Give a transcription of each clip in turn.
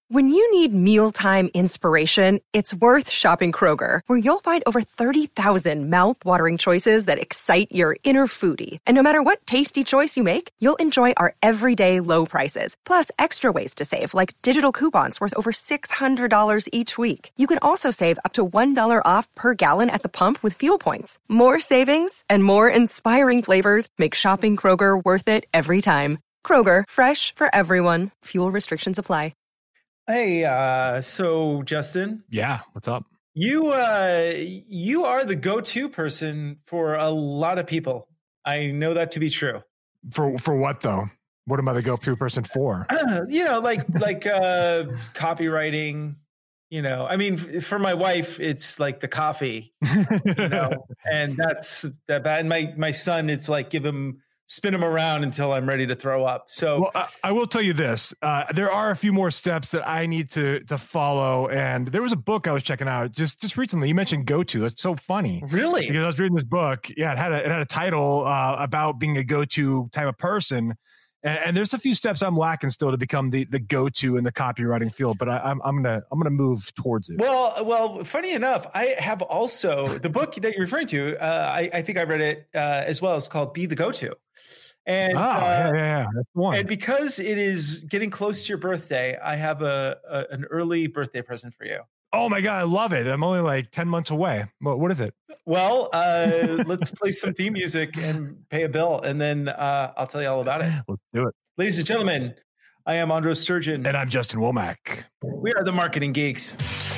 When you need mealtime inspiration, it's worth shopping Kroger, where you'll find over 30,000 mouth-watering choices that excite your inner foodie. And no matter what tasty choice you make, you'll enjoy our everyday low prices, plus extra ways to save, like digital coupons worth over $600 each week. You can also save up to $1 off per gallon at the pump with fuel points. More savings and more inspiring flavors make shopping Kroger worth it every time. Kroger, fresh for everyone. Fuel restrictions apply. Hey, so Justin. Yeah, what's up? You are the go-to person for a lot of people. I know that to be true. For what though? What am I the go-to person for? Like copywriting. I mean, for my wife, it's like the coffee. And that's that bad. And my son, it's like spin him around until I'm ready to throw up. So I will tell you this. There are a few more steps that I need to follow. And there was a book I was checking out just recently. You mentioned go-to. That's so funny. Really? Because I was reading this book. Yeah, it had a title about being a go-to type of person. And there's a few steps I'm lacking still to become the go-to in the copywriting field, but I'm gonna move towards it. Well, funny enough, I have also the book that you're referring to. I think I read it as well. It's called "Be the Go-To," and yeah, that's the one. And because it is getting close to your birthday, I have an early birthday present for you. Oh my God, I love it. I'm only like 10 months away. What is it? Well, let's play some theme music and pay a bill, and then I'll tell you all about it. Let's do it. Ladies and gentlemen, I am Andros Sturgeon. And I'm Justin Womack. We are the Marketing Geeks.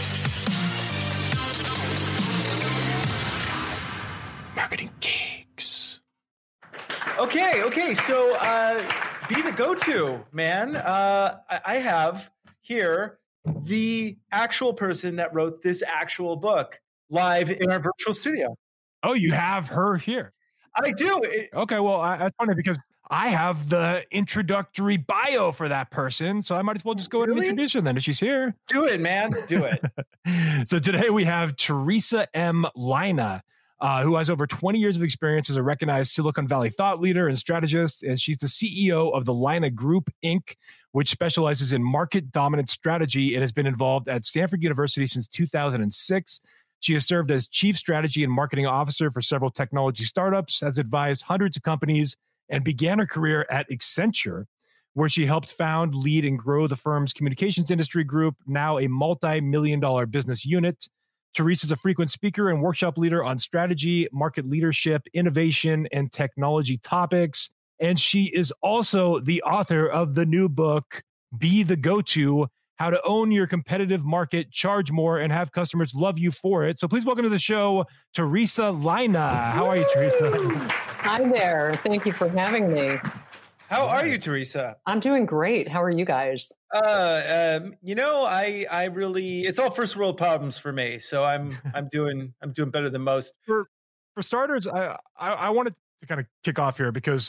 Marketing Geeks. Okay. So be the go-to, man. I have here the actual person that wrote this actual book live in our virtual studio. Oh, you have her here? I do. Okay, well, that's funny because I have the introductory bio for that person, so I might as well just go ahead and introduce her then if she's here. Do it, man. Do it. So today we have Teresa M. Lina, who has over 20 years of experience as a recognized Silicon Valley thought leader and strategist, and she's the CEO of the Lina Group, Inc., which specializes in market dominant strategy and has been involved at Stanford University since 2006. She has served as chief strategy and marketing officer for several technology startups, has advised hundreds of companies, and began her career at Accenture, where she helped found, lead, and grow the firm's communications industry group, now a multi-million-dollar business unit. Teresa is a frequent speaker and workshop leader on strategy, market leadership, innovation, and technology topics. And she is also the author of the new book, Be the Go-To, How to Own Your Competitive Market, Charge More, and Have Customers Love You for It. So please welcome to the show, Teresa Lina. How are you, Teresa? Hi there. Thank you for having me. How are you, Teresa? I'm doing great. How are you guys? I really, it's all first world problems for me. So I'm doing better than most. For starters, I wanted to kind of kick off here because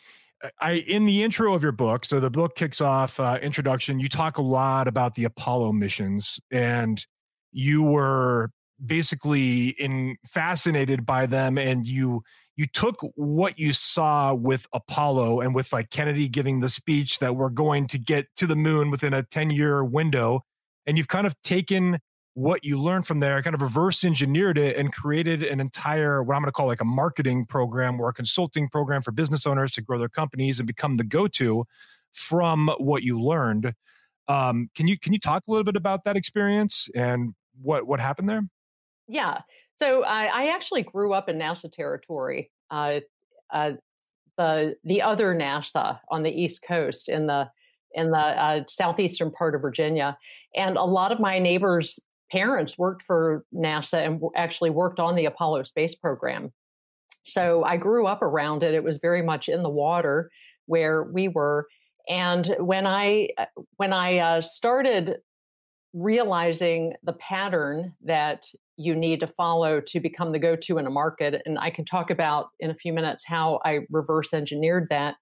in the intro of your book, so the book kicks off introduction, you talk a lot about the Apollo missions, and you were basically fascinated by them, and you took what you saw with Apollo and with like Kennedy giving the speech that we're going to get to the moon within a 10-year window, and you've kind of taken what you learned from there, kind of reverse engineered it and created an entire, what I'm going to call like a marketing program or a consulting program for business owners to grow their companies and become the go-to from what you learned. Can you talk a little bit about that experience and what happened there? Yeah. So I actually grew up in NASA territory, the other NASA on the East Coast in the southeastern part of Virginia. And a lot of my neighbors' parents worked for NASA and actually worked on the Apollo space program. So I grew up around it. It was very much in the water where we were. And when I started realizing the pattern that you need to follow to become the go-to in a market, and I can talk about in a few minutes how I reverse engineered that,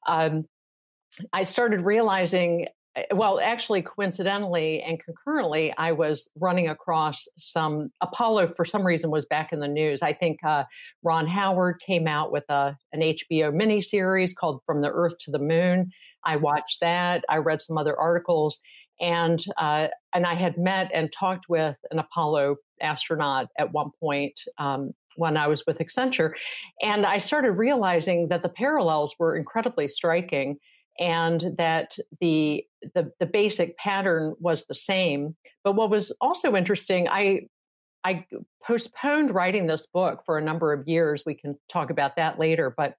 I started realizing, well, actually coincidentally and concurrently, I was running across some Apollo for some reason was back in the news. I think Ron Howard came out with an HBO miniseries called From the Earth to the Moon. I watched that. I read some other articles. And I had met and talked with an Apollo astronaut at one point when I was with Accenture. And I started realizing that the parallels were incredibly striking and that the basic pattern was the same. But what was also interesting, I postponed writing this book for a number of years. We can talk about that later. But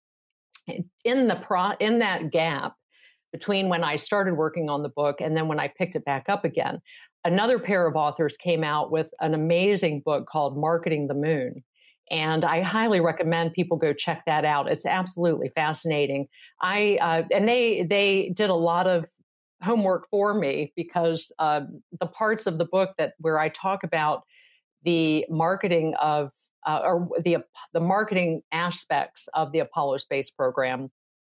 in that gap between when I started working on the book and then when I picked it back up again, another pair of authors came out with an amazing book called Marketing the Moon. And I highly recommend people go check that out. It's absolutely fascinating. And they did a lot of homework for me because the parts of the book where I talk about the marketing of or the marketing aspects of the Apollo space program,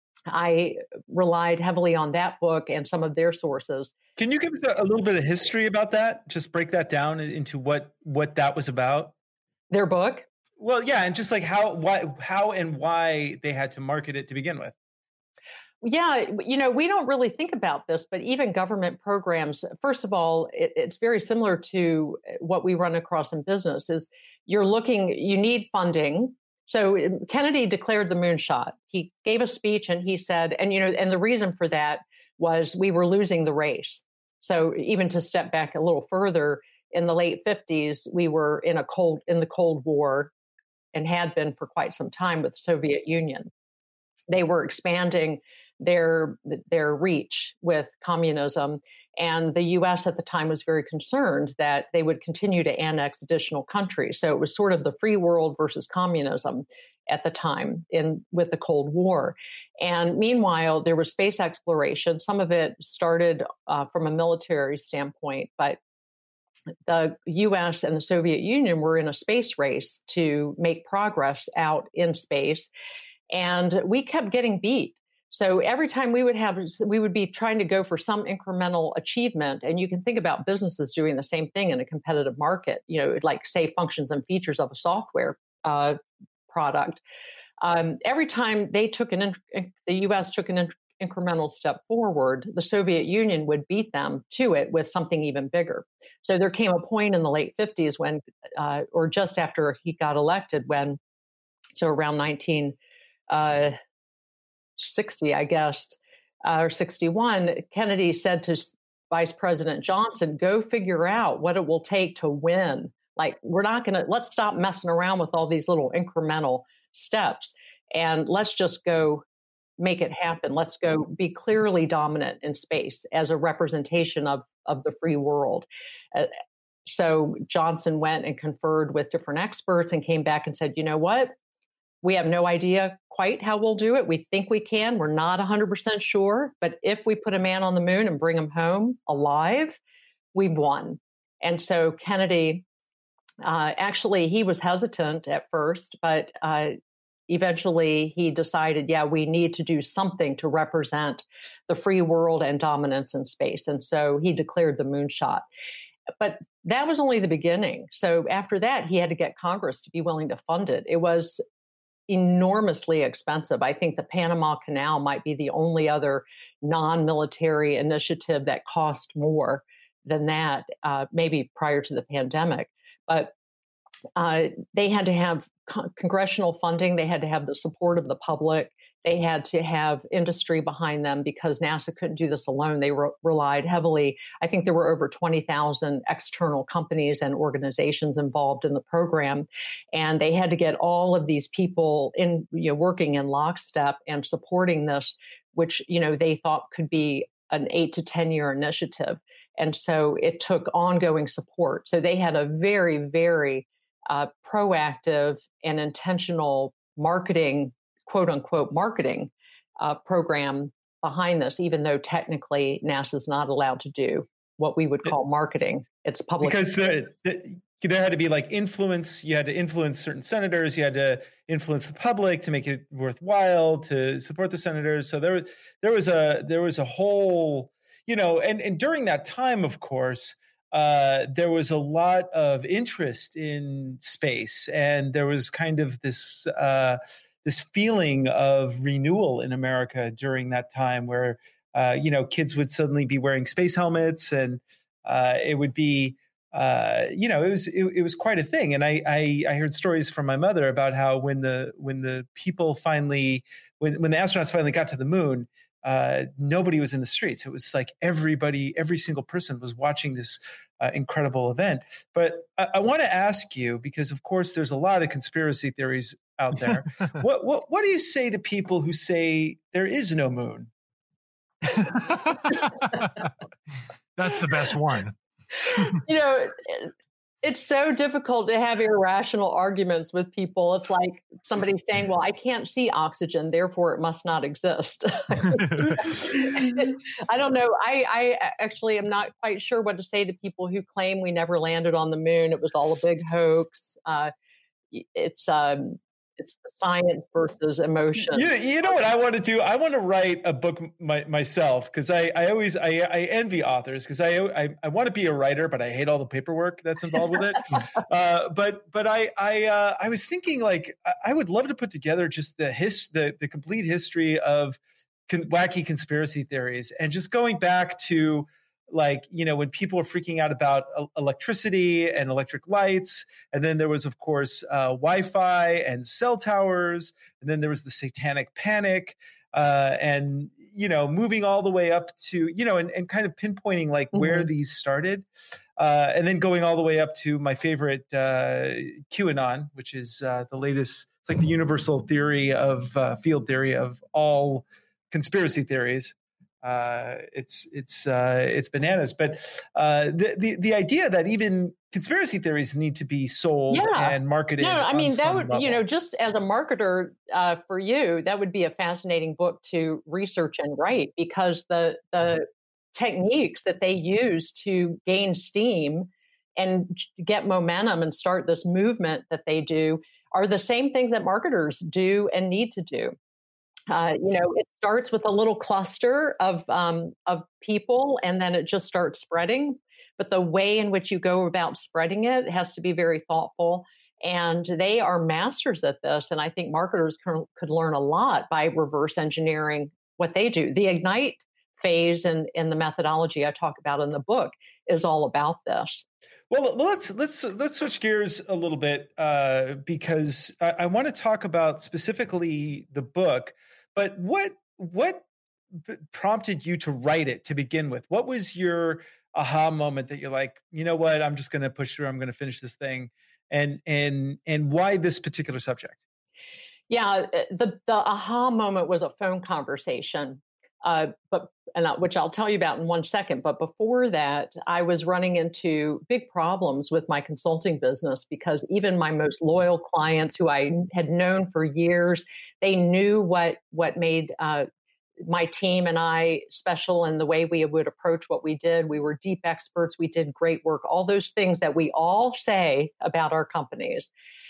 I relied heavily on that book and some of their sources. Can you give us a little bit of history about that? Just break that down into what that was about. Their book? Well, yeah, and just like how and why they had to market it to begin with. Yeah, we don't really think about this, but even government programs, first of all, it's very similar to what we run across in business is you need funding. So Kennedy declared the moonshot. He gave a speech and he said, and the reason for that was we were losing the race. So even to step back a little further, in the late 50s, we were in the Cold War and had been for quite some time with the Soviet Union. They were expanding their reach with communism. And the U.S. at the time was very concerned that they would continue to annex additional countries. So it was sort of the free world versus communism at the time with the Cold War. And meanwhile, there was space exploration. Some of it started from a military standpoint, but the U.S. and the Soviet Union were in a space race to make progress out in space. And we kept getting beat. So every time we would be trying to go for some incremental achievement, and you can think about businesses doing the same thing in a competitive market, like say functions and features of a software product. Every time the U.S. took an incremental step forward, the Soviet Union would beat them to it with something even bigger. So there came a point in the late 50s when, or just after he got elected, so around 1960, I guess, or 61, Kennedy said to Vice President Johnson, go figure out what it will take to win. Like, let's stop messing around with all these little incremental steps and let's just go make it happen. Let's go be clearly dominant in space as a representation of the free world. So Johnson went and conferred with different experts and came back and said, you know what? We have no idea quite how we'll do it. We think we can. We're not 100% sure. But if we put a man on the moon and bring him home alive, we've won. And so Kennedy, actually, he was hesitant at first, but eventually he decided, we need to do something to represent the free world and dominance in space. And so he declared the moonshot. But that was only the beginning. So after that, he had to get Congress to be willing to fund it. It was enormously expensive. I think the Panama Canal might be the only other non-military initiative that cost more than that, maybe prior to the pandemic. But they had to have congressional funding. They had to have the support of the public. They had to have industry behind them because NASA couldn't do this alone. They relied heavily. I think there were over 20,000 external companies and organizations involved in the program. And they had to get all of these people working in lockstep and supporting this, which, they thought could be an 8 to 10 year initiative. And so it took ongoing support. So they had a very, very proactive and intentional marketing, quote unquote, marketing program behind this, even though technically NASA's not allowed to do what we would call marketing. It's public. Because there had to be like influence. You had to influence certain senators. You had to influence the public to make it worthwhile to support the senators. So there was a whole, and during that time, of course, there was a lot of interest in space, and there was kind of this feeling of renewal in America during that time, where kids would suddenly be wearing space helmets, and it would be, it was quite a thing. And I heard stories from my mother about how when the people finally, when the astronauts finally got to the moon, nobody was in the streets. It was like every single person was watching this incredible event. But I want to ask you, because of course there's a lot of conspiracy theories out there. What do you say to people who say there is no moon? That's the best one. It's so difficult to have irrational arguments with people. It's like somebody saying, well, I can't see oxygen, therefore it must not exist. I don't know. I actually am not quite sure what to say to people who claim we never landed on the moon. It was all a big hoax. It's the science versus emotion. You know what I want to do? I want to write a book myself, because I envy authors, because I want to be a writer, but I hate all the paperwork that's involved with it. But I was thinking, like, I would love to put together just the complete history of wacky conspiracy theories, and just going back to, like, when people were freaking out about electricity and electric lights. And then there was, of course, Wi-Fi and cell towers. And then there was the satanic panic, and, moving all the way up to, and kind of pinpointing like where these started. And then going all the way up to my favorite, QAnon, which is the latest. It's like the universal theory of field theory of all conspiracy theories. It's bananas, but the idea that even conspiracy theories need to be sold and marketed. No, I mean, that would, level. Just as a marketer for you, that would be a fascinating book to research and write, because the techniques that they use to gain steam and get momentum and start this movement that they do are the same things that marketers do and need to do. It starts with a little cluster of people, and then it just starts spreading. But the way in which you go about spreading it has to be very thoughtful. And they are masters at this. And I think marketers could learn a lot by reverse engineering what they do. The Ignite phase and the methodology I talk about in the book is all about this. Well, let's switch gears a little bit, because I want to talk about specifically the book. But what prompted you to write it to begin with? What was your aha moment that you're like, you know what, I'm just going to push through. I'm going to finish this thing, and why this particular subject? Yeah, the aha moment was a phone conversation. Which I'll tell you about in 1 second. But before that, I was running into big problems with my consulting business, because even my most loyal clients who I had known for years, they knew what made my team and I special, and the way we would approach what we did. We were deep experts. We did great work, all those things that we all say about our companies.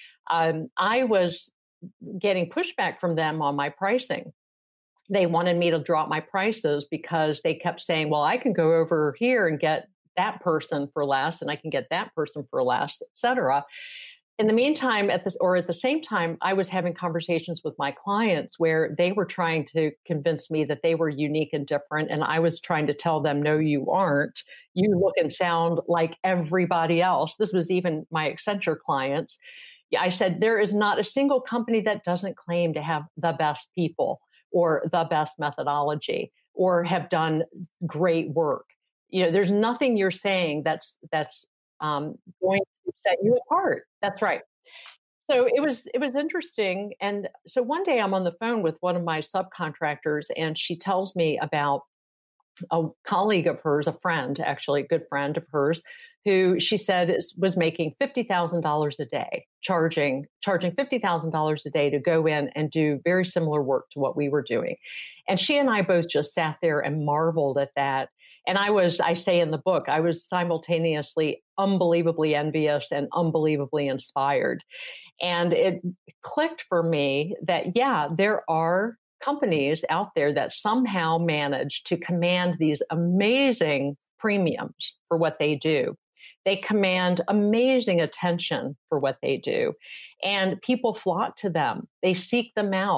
I was getting pushback from them on my pricing. They wanted me to drop my prices because they kept saying, well, I can go over here and get that person for less, and I can get that person for less, et cetera. In the meantime, at the same time, I was having conversations with my clients where they were trying to convince me that they were unique and different. And I was trying to tell them, no, you aren't. You look and sound like everybody else. This was even my Accenture clients. I said, there is not a single company that doesn't claim to have the best people or the best methodology or have done great work. There's nothing you're saying that's going to set you apart. That's right. So it was interesting. And so one day I'm on the phone with one of my subcontractors, and she tells me about a colleague of hers, a friend, actually a good friend of hers, who she said was making $50,000 a day, charging $50,000 a day to go in and do very similar work to what we were doing. And she and I both just sat there and marveled at that. And I say in the book, I was simultaneously unbelievably envious and unbelievably inspired. And it clicked for me that, yeah, there are companies out there that somehow manage to command these amazing premiums for what they do. They command amazing attention for what they do. And people flock to them. They seek them out.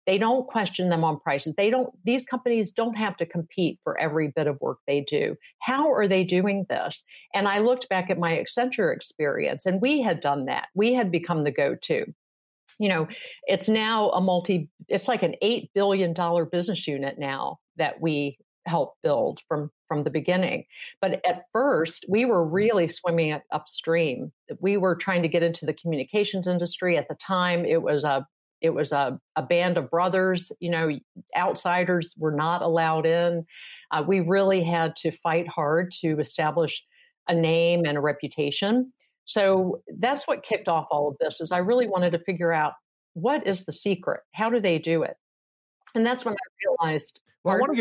They don't question them on prices. These companies don't have to compete for every bit of work they do. How are they doing this? And I looked back at my Accenture experience, and we had done that. We had become the go-to. It's now it's like an $8 billion business unit now that we help build from the beginning. But at first, we were really swimming upstream. We were trying to get into the communications industry. At the time, it was a band of brothers. Outsiders were not allowed in. We really had to fight hard to establish a name and a reputation. So that's what kicked off all of this, is I really wanted to figure out, what is the secret? How do they do it? And that's when I realized. Well, I want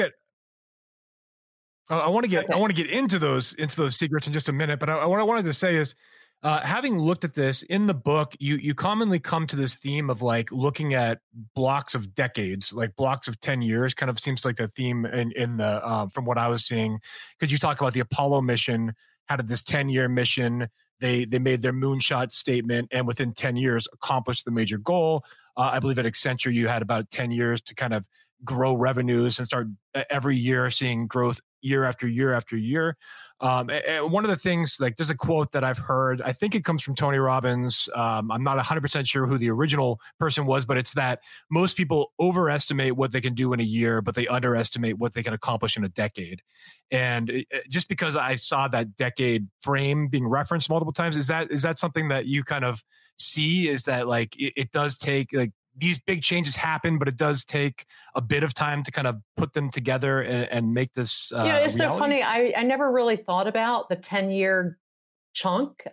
to get into those secrets in just a minute. But what I wanted to say is, having looked at this in the book, you commonly come to this theme of like looking at blocks of decades, like blocks of 10 years, kind of seems like the theme in the from what I was seeing, because you talk about the Apollo mission had this 10-year mission. They made their moonshot statement, and within 10 years accomplished the major goal. I believe at Accenture, you had about 10 years to kind of grow revenues and start every year seeing growth year after year after year. And one of the things, like, there's a quote that I've heard, I think it comes from Tony Robbins. I'm not 100% sure who the original person was, but it's that most people overestimate what they can do in a year, but they underestimate what they can accomplish in a decade. And just because I saw that decade frame being referenced multiple times, is that something that you kind of see? Is that like, it does take, like, these big changes happen, but it does take a bit of time to kind of put them together and make this it's reality? So funny. I never really thought about the 10-year chunk,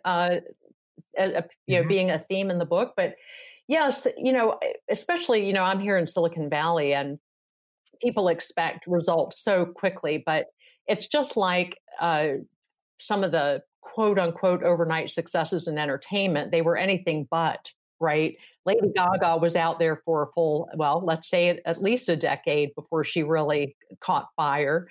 being a theme in the book. But yes, especially, I'm here in Silicon Valley, and people expect results so quickly. But it's just like some of the quote unquote overnight successes in entertainment. They were anything but. Right. Lady Gaga was out there for a full, let's say at least a decade before she really caught fire.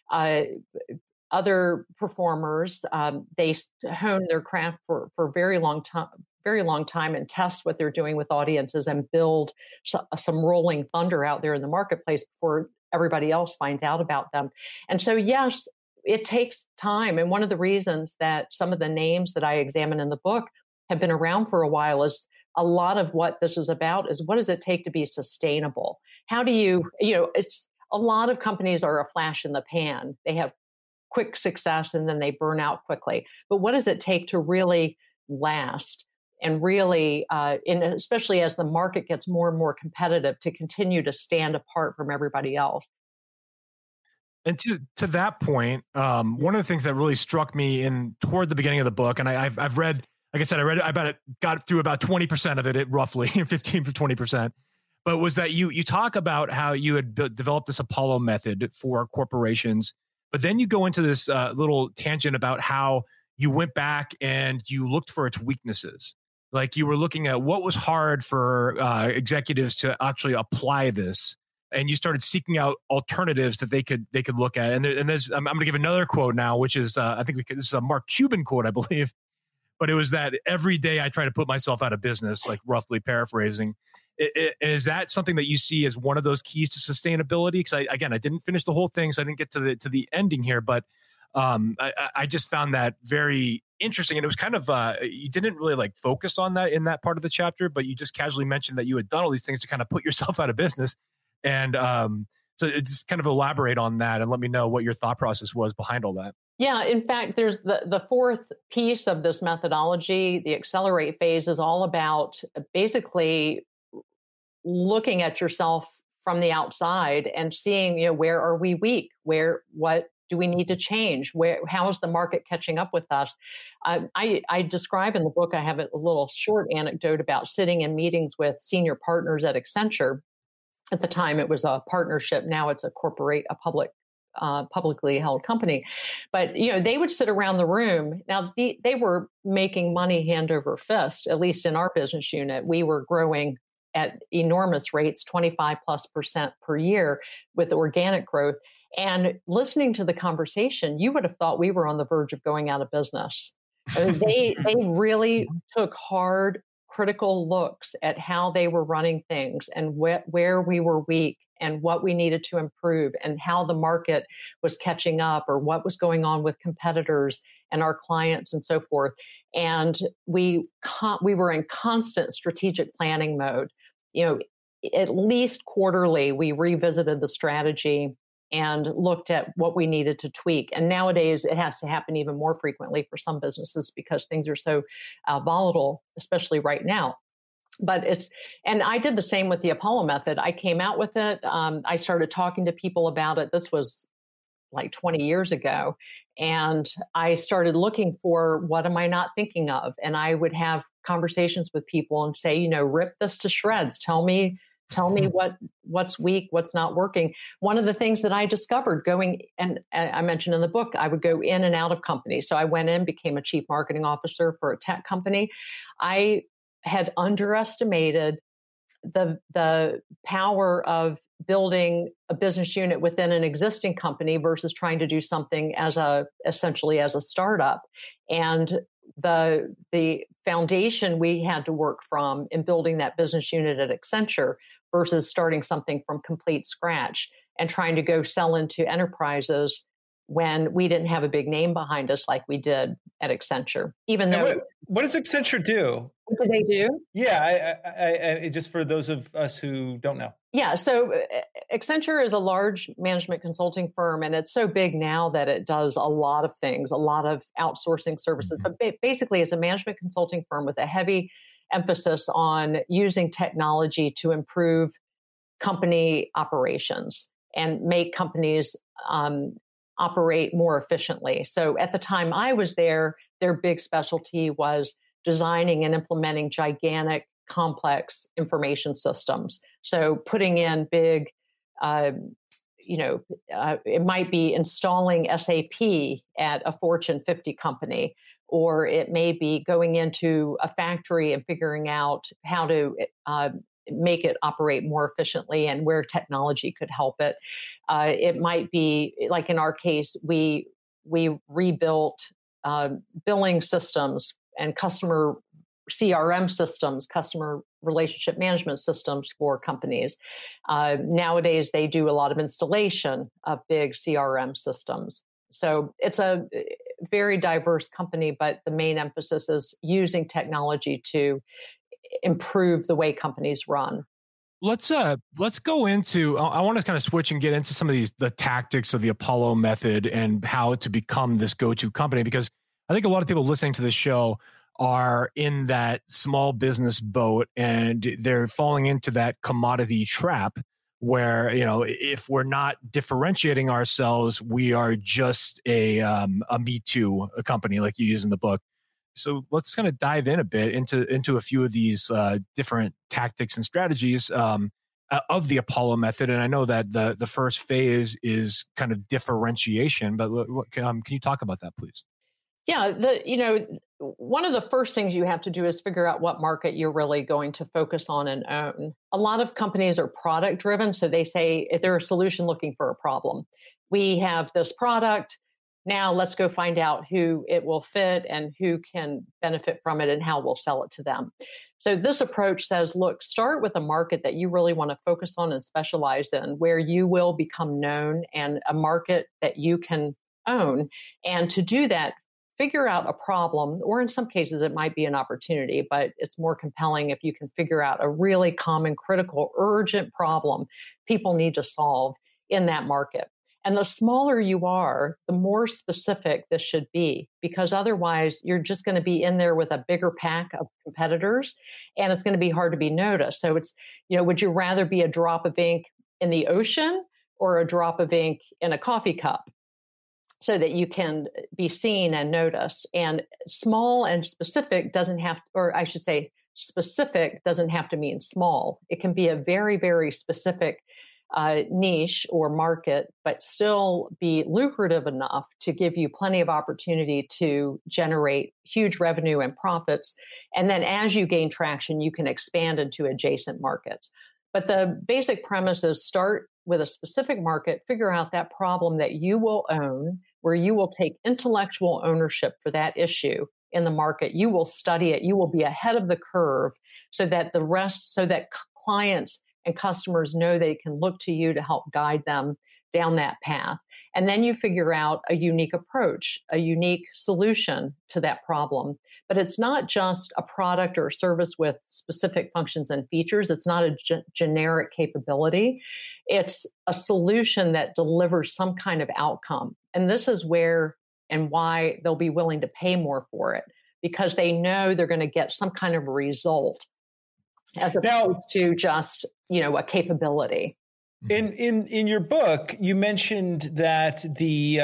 Other performers, they hone their craft for a very long time and test what they're doing with audiences and build some rolling thunder out there in the marketplace before everybody else finds out about them. And so, yes, it takes time. And one of the reasons that some of the names that I examine in the book have been around for a while is a lot of what this is about is, what does it take to be sustainable? How do it's a lot of companies are a flash in the pan. They have quick success and then they burn out quickly. But what does it take to really last and really, especially as the market gets more and more competitive, to continue to stand apart from everybody else? And to that point, one of the things that really struck me toward the beginning of the book, and I've read, like I said, got through about 20% of it, roughly 15 to 20%. But was that you talk about how you had developed this Apollo method for corporations, but then you go into this little tangent about how you went back and you looked for its weaknesses. Like, you were looking at what was hard for executives to actually apply this, and you started seeking out alternatives that they could look at. And there's I'm going to give another quote now, which is this is a Mark Cuban quote, I believe. But it was that every day I try to put myself out of business, like roughly paraphrasing. Is that something that you see as one of those keys to sustainability? Because I didn't finish the whole thing, so I didn't get to the ending here. But I just found that very interesting, and it was kind of you didn't really like focus on that in that part of the chapter, but you just casually mentioned that you had done all these things to kind of put yourself out of business, and so just kind of elaborate on that and let me know what your thought process was behind all that. Yeah, in fact, there's the fourth piece of this methodology. The accelerate phase is all about basically looking at yourself from the outside and seeing, where are we weak? What do we need to change? How is the market catching up with us? I describe in the book, I have a little short anecdote about sitting in meetings with senior partners at Accenture. At the time, it was a partnership. Now it's a publicly held company. But, they would sit around the room. Now, they were making money hand over fist, at least in our business unit. We were growing at enormous rates, 25+% per year with organic growth. And listening to the conversation, you would have thought we were on the verge of going out of business. They really took hard, critical looks at how they were running things and where we were weak and what we needed to improve and how the market was catching up or what was going on with competitors and our clients and so forth. And we were in constant strategic planning mode. At least quarterly, we revisited the strategy and looked at what we needed to tweak. And nowadays, it has to happen even more frequently for some businesses because things are so volatile, especially right now. And I did the same with the Apollo method. I came out with it. I started talking to people about it. This was like 20 years ago. And I started looking for what am I not thinking of? And I would have conversations with people and say, rip this to shreds. Tell me what's weak, what's not working. One of the things that I discovered and I mentioned in the book, I would go in and out of companies. So I went in, became a chief marketing officer for a tech company. I had underestimated the power of building a business unit within an existing company versus trying to do something essentially as a startup. And the foundation we had to work from in building that business unit at Accenture versus starting something from complete scratch and trying to go sell into enterprises when we didn't have a big name behind us like we did at Accenture. Even though, what does Accenture do? What do they do? Yeah, I just for those of us who don't know. Yeah, so Accenture is a large management consulting firm, and it's so big now that it does a lot of things, a lot of outsourcing services. But basically, it's a management consulting firm with a heavy emphasis on using technology to improve company operations and make companies operate more efficiently. So at the time I was there, their big specialty was designing and implementing gigantic, complex information systems. So putting in big, it might be installing SAP at a Fortune 50 company, or it may be going into a factory and figuring out how to make it operate more efficiently and where technology could help it. It might be, like in our case, we rebuilt billing systems and customer CRM systems, customer relationship management systems for companies. Nowadays, they do a lot of installation of big CRM systems. So it's a very diverse company, but the main emphasis is using technology to improve the way companies run. Let's go into, I want to kind of switch and get into some of the tactics of the Apollo method and how to become this go-to company, because I think a lot of people listening to this show are in that small business boat and they're falling into that commodity trap where, if we're not differentiating ourselves, we are just a Me Too company like you use in the book. So let's kind of dive in a bit into a few of these different tactics and strategies of the Apollo method. And I know that the first phase is kind of differentiation, but can you talk about that, please? Yeah, one of the first things you have to do is figure out what market you're really going to focus on and own. A lot of companies are product driven. So they say if they're a solution looking for a problem, we have this product. Now let's go find out who it will fit and who can benefit from it and how we'll sell it to them. So this approach says, look, start with a market that you really want to focus on and specialize in, where you will become known, and a market that you can own. And to do that, figure out a problem, or in some cases it might be an opportunity, but it's more compelling if you can figure out a really common, critical, urgent problem people need to solve in that market. And the smaller you are, the more specific this should be, because otherwise you're just going to be in there with a bigger pack of competitors and it's going to be hard to be noticed. So it's, would you rather be a drop of ink in the ocean or a drop of ink in a coffee cup, so that you can be seen and noticed? And small and specific doesn't have, or I should say specific doesn't have to mean small. It can be a very, very specific niche or market, but still be lucrative enough to give you plenty of opportunity to generate huge revenue and profits. And then as you gain traction, you can expand into adjacent markets. But the basic premise is start with a specific market, figure out that problem that you will own, where you will take intellectual ownership for that issue in the market. You will study it. You will be ahead of the curve so that clients and customers know they can look to you to help guide them down that path. And then you figure out a unique approach, a unique solution to that problem. But it's not just a product or a service with specific functions and features. It's not a generic capability. It's a solution that delivers some kind of outcome. And this is where and why they'll be willing to pay more for it, because they know they're going to get some kind of result as opposed to just, a capability. In your book, you mentioned that the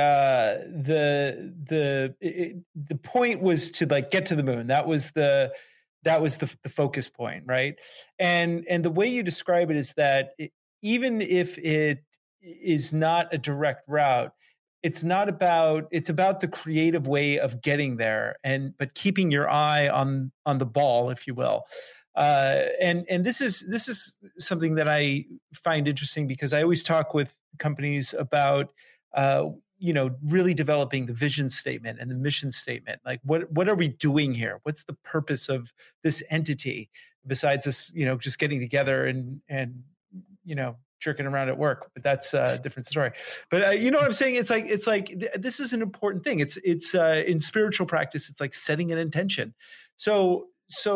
point was to get to the moon. That was the focus point, right? And the way you describe it is that even if it is not a direct route, it's about the creative way of getting there, but keeping your eye on the ball, if you will. And this is something that I find interesting, because I always talk with companies about really developing the vision statement and the mission statement. Like, what are we doing here? What's the purpose of this entity besides us, just getting together and jerking around at work? But that's a different story. But you know what I'm saying? It's like this is an important thing. It's in spiritual practice, it's like setting an intention. So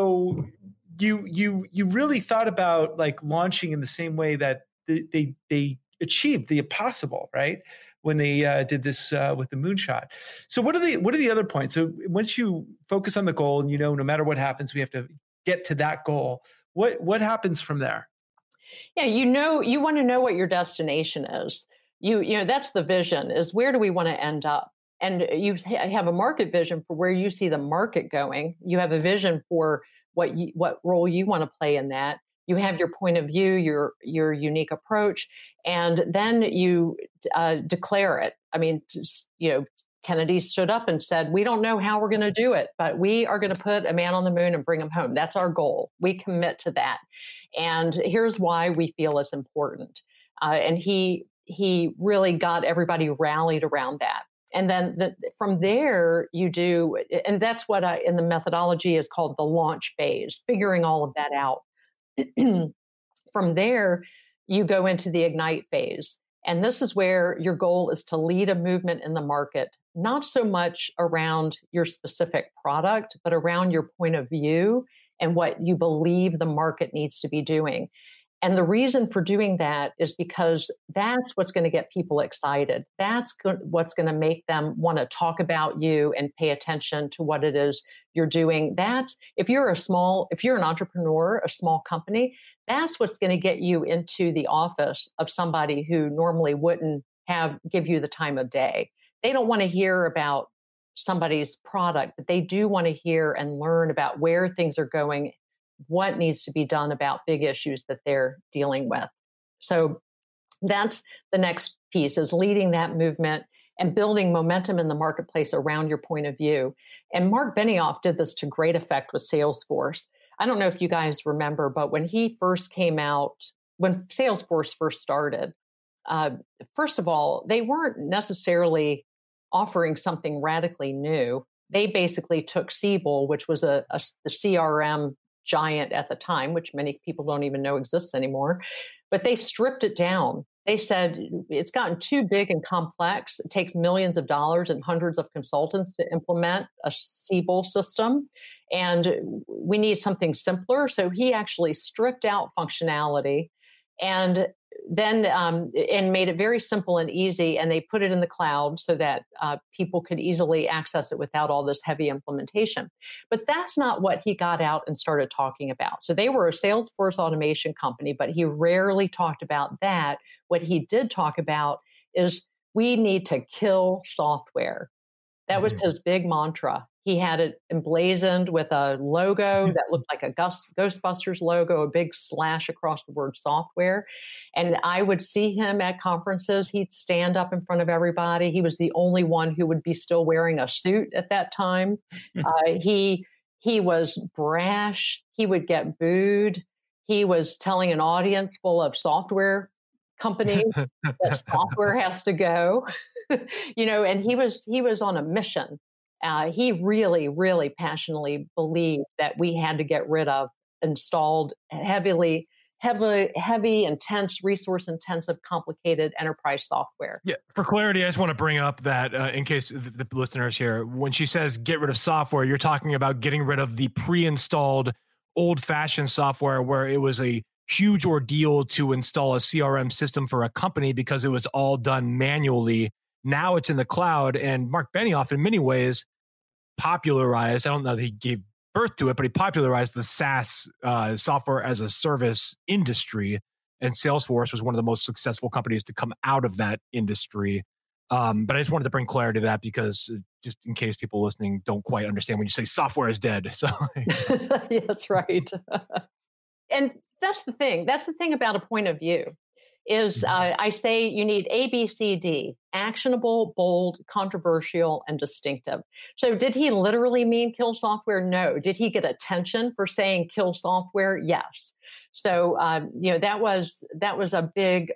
you really thought about launching in the same way that they achieved the impossible, right? When they did this with the moonshot. So what are the other points? So once you focus on the goal, and no matter what happens, we have to get to that goal. What happens from there? Yeah, you want to know what your destination is. That's the vision, is where do we want to end up? And you have a market vision for where you see the market going. You have a vision for what role you want to play in that. You have your point of view, your unique approach, and then you declare it. I mean, Kennedy stood up and said, "We don't know how we're going to do it, but we are going to put a man on the moon and bring him home. That's our goal. We commit to that. And here's why we feel it's important." And he really got everybody rallied around that. And then from there, you do, and that's what in the methodology is called the launch phase, figuring all of that out. From there, you go into the ignite phase. And this is where your goal is to lead a movement in the market, not so much around your specific product, but around your point of view and what you believe the market needs to be doing. And the reason for doing that is because that's what's going to get people excited. That's what's going to make them want to talk about you and pay attention to what it is you're doing. That's if you're an entrepreneur, a small company, that's what's going to get you into the office of somebody who normally wouldn't give you the time of day. They don't want to hear about somebody's product, but they do want to hear and learn about where things are going, what needs to be done about big issues that they're dealing with. So that's the next piece, is leading that movement and building momentum in the marketplace around your point of view. And Mark Benioff did this to great effect with Salesforce. I don't know if you guys remember, but when he first came out, when Salesforce first started, first of all, they weren't necessarily offering something radically new. They basically took Siebel, which was the CRM giant at the time, which many people don't even know exists anymore, but they stripped it down. They said it's gotten too big and complex. It takes millions of dollars and hundreds of consultants to implement a Siebel system, and we need something simpler. So he actually stripped out functionality and then and made it very simple and easy, and they put it in the cloud so that people could easily access it without all this heavy implementation. But that's not what he got out and started talking about. So they were a Salesforce automation company, but he rarely talked about that. What he did talk about is we need to kill software. That was his big mantra. He had it emblazoned with a logo that looked like a Ghostbusters logo, a big slash across the word software. And I would see him at conferences. He'd stand up in front of everybody. He was the only one who would be still wearing a suit at that time. He was brash. He would get booed. He was telling an audience full of software companies that software has to go, and he was on a mission. He really, really passionately believed that we had to get rid of installed heavy, intense, resource intensive, complicated enterprise software. Yeah. For clarity, I just want to bring up that in case the listeners here, when she says get rid of software, you're talking about getting rid of the pre-installed old-fashioned software where it was a huge ordeal to install a CRM system for a company because it was all done manually. Now it's in the cloud, and Mark Benioff, in many ways, popularized, I don't know that he gave birth to it, but he popularized the SaaS software as a service industry. And Salesforce was one of the most successful companies to come out of that industry. But I just wanted to bring clarity to that because just in case people listening don't quite understand when you say software is dead. So yeah, that's right. And that's the thing. That's the thing about a point of view is I say you need A, B, C, D, actionable, bold, controversial, and distinctive. So did he literally mean kill software? No. Did he get attention for saying kill software? Yes. So, that was a big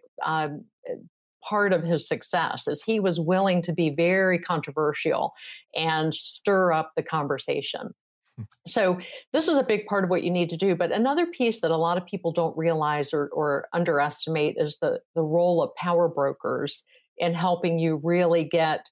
part of his success is he was willing to be very controversial and stir up the conversation. So this is a big part of what you need to do. But another piece that a lot of people don't realize or underestimate is the role of power brokers in helping you really get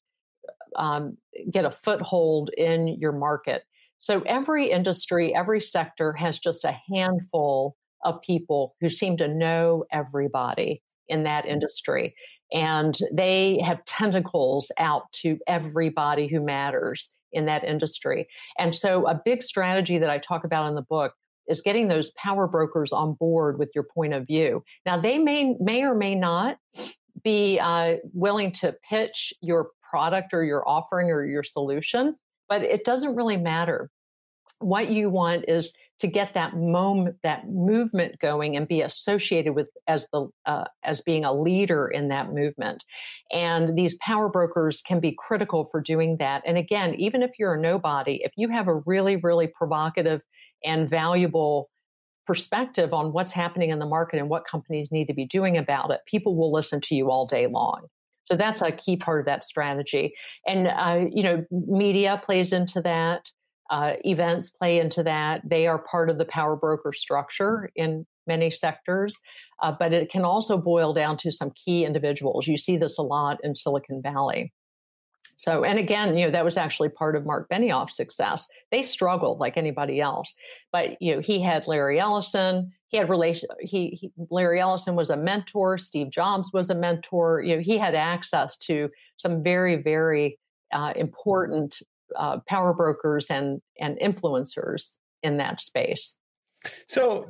a foothold in your market. So every industry, every sector has just a handful of people who seem to know everybody in that industry. And they have tentacles out to everybody who matters in that industry. And so a big strategy that I talk about in the book is getting those power brokers on board with your point of view. Now, they may or may not be willing to pitch your product or your offering or your solution, but it doesn't really matter. What you want is to get that movement going and be associated with as being a leader in that movement. And these power brokers can be critical for doing that. And again, even if you're a nobody, if you have a really, really provocative and valuable perspective on what's happening in the market and what companies need to be doing about it, people will listen to you all day long. So that's a key part of that strategy. And, media plays into that. Events play into that. They are part of the power broker structure in many sectors, but it can also boil down to some key individuals. You see this a lot in Silicon Valley. So, and again, that was actually part of Mark Benioff's success. They struggled like anybody else, but he had Larry Ellison. Larry Ellison was a mentor. Steve Jobs was a mentor. He had access to some very, very important power brokers and influencers in that space. So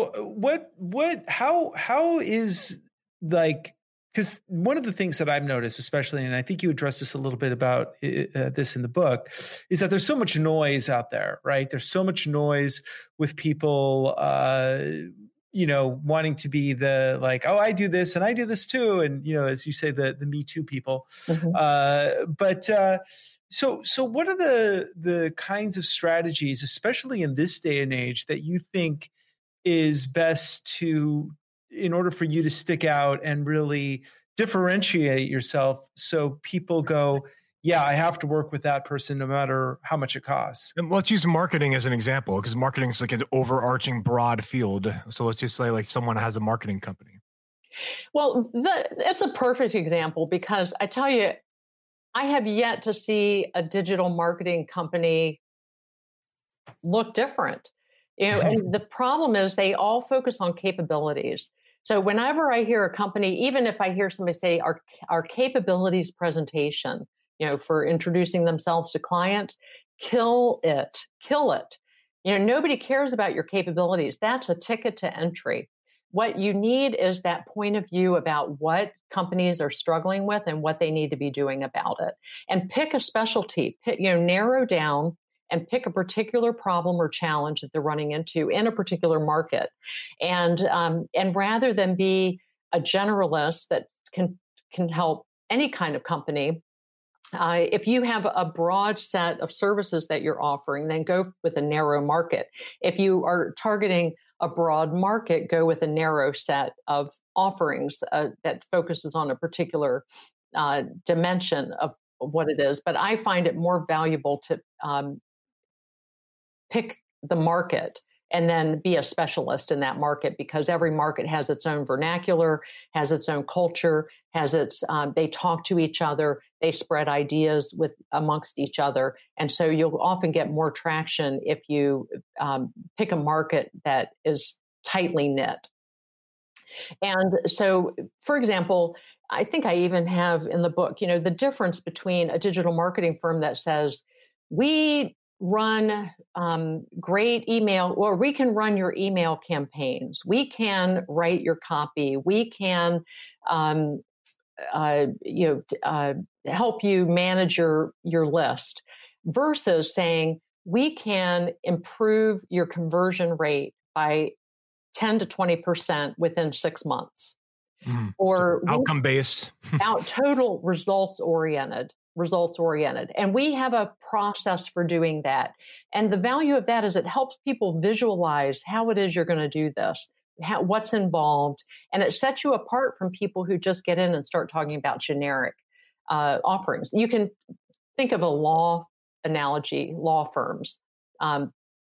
how is because one of the things that I've noticed, especially, and I think you addressed this a little bit about this in the book, is that there's so much noise out there, right? There's so much noise with people, wanting to be I do this and I do this too. And, as you say, the Me Too people. Mm-hmm. So what are the kinds of strategies, especially in this day and age, that you think is best in order for you to stick out and really differentiate yourself so people go, yeah, I have to work with that person no matter how much it costs? And let's use marketing as an example, because marketing is like an overarching broad field. So let's just say someone has a marketing company. Well, that's a perfect example because I tell you, I have yet to see a digital marketing company look different. And the problem is they all focus on capabilities. So whenever I hear a company, even if I hear somebody say our capabilities presentation, for introducing themselves to clients, kill it. Nobody cares about your capabilities. That's a ticket to entry. What you need is that point of view about what companies are struggling with and what they need to be doing about it. And pick a specialty, narrow down and pick a particular problem or challenge that they're running into in a particular market. And rather than be a generalist that can help any kind of company, if you have a broad set of services that you're offering, then go with a narrow market. If you are targeting a broad market, go with a narrow set of offerings that focuses on a particular dimension of what it is, but I find it more valuable to pick the market and then be a specialist in that market, because every market has its own vernacular, has its own culture, has its, they talk to each other, they spread ideas amongst each other. And so you'll often get more traction if you pick a market that is tightly knit. And so, for example, I think I even have in the book, the difference between a digital marketing firm that says, we run great email, or we can run your email campaigns. We can write your copy. We can, help you manage your list, versus saying we can improve your conversion rate by 10 to 20% within 6 months. Or outcome based, total results oriented. And we have a process for doing that. And the value of that is it helps people visualize how it is you're going to do this, what's involved. And it sets you apart from people who just get in and start talking about generic offerings. You can think of a law analogy, law firms. A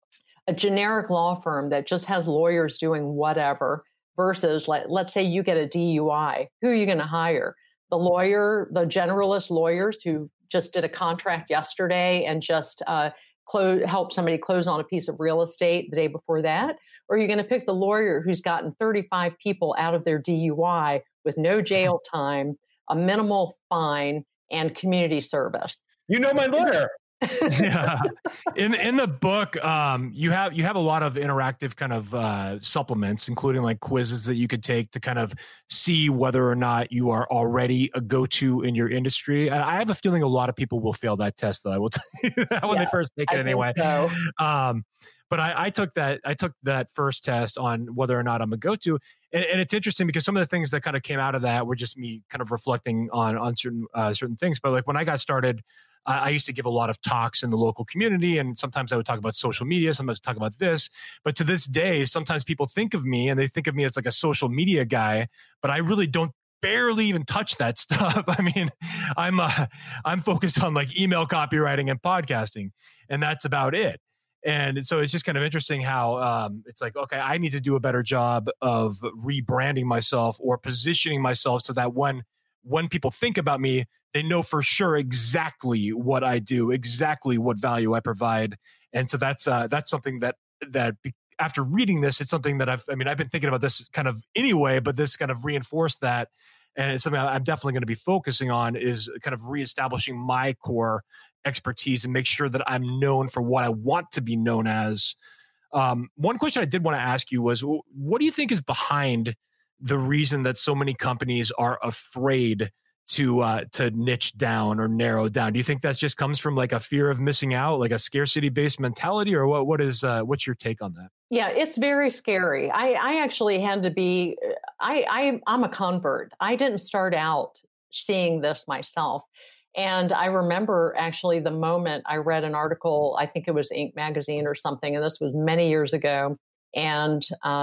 generic law firm that just has lawyers doing whatever, versus let's say you get a DUI. Who are you going to hire? The generalist lawyers who just did a contract yesterday and just help somebody close on a piece of real estate the day before that? Or are you going to pick the lawyer who's gotten 35 people out of their DUI with no jail time, a minimal fine, and community service? You know my lawyer. Yeah. In the book, you have a lot of interactive kind of supplements, including like quizzes that you could take to kind of see whether or not you are already a go-to in your industry. And I have a feeling a lot of people will fail that test, though. I will tell you that when they first take it anyway. So. But I took that first test on whether or not I'm a go-to. And it's interesting because some of the things that kind of came out of that were just me kind of reflecting on certain things. But like when I got started, I used to give a lot of talks in the local community, and sometimes I would talk about social media, sometimes talk about this. But to this day, sometimes people think of me and they think of me as like a social media guy, but I really don't barely even touch that stuff. I mean, I'm focused on like email copywriting and podcasting, and that's about it. And so it's just kind of interesting how it's like, okay, I need to do a better job of rebranding myself or positioning myself so that when people think about me, they know for sure exactly what I do, exactly what value I provide. And so that's something that after reading this, it's something that I've been thinking about this kind of anyway, but this kind of reinforced that. And it's something I'm definitely going to be focusing on, is kind of reestablishing my core expertise and make sure that I'm known for what I want to be known as. One question I did want to ask you was, what do you think is behind the reason that so many companies are afraid to niche down or narrow down? Do you think that just comes from like a fear of missing out, like a scarcity-based mentality, or what's your take on that? Yeah, it's very scary. I actually had to be, I'm a convert. I didn't start out seeing this myself. And I remember actually the moment I read an article, I think it was Inc. magazine or something, and this was many years ago. And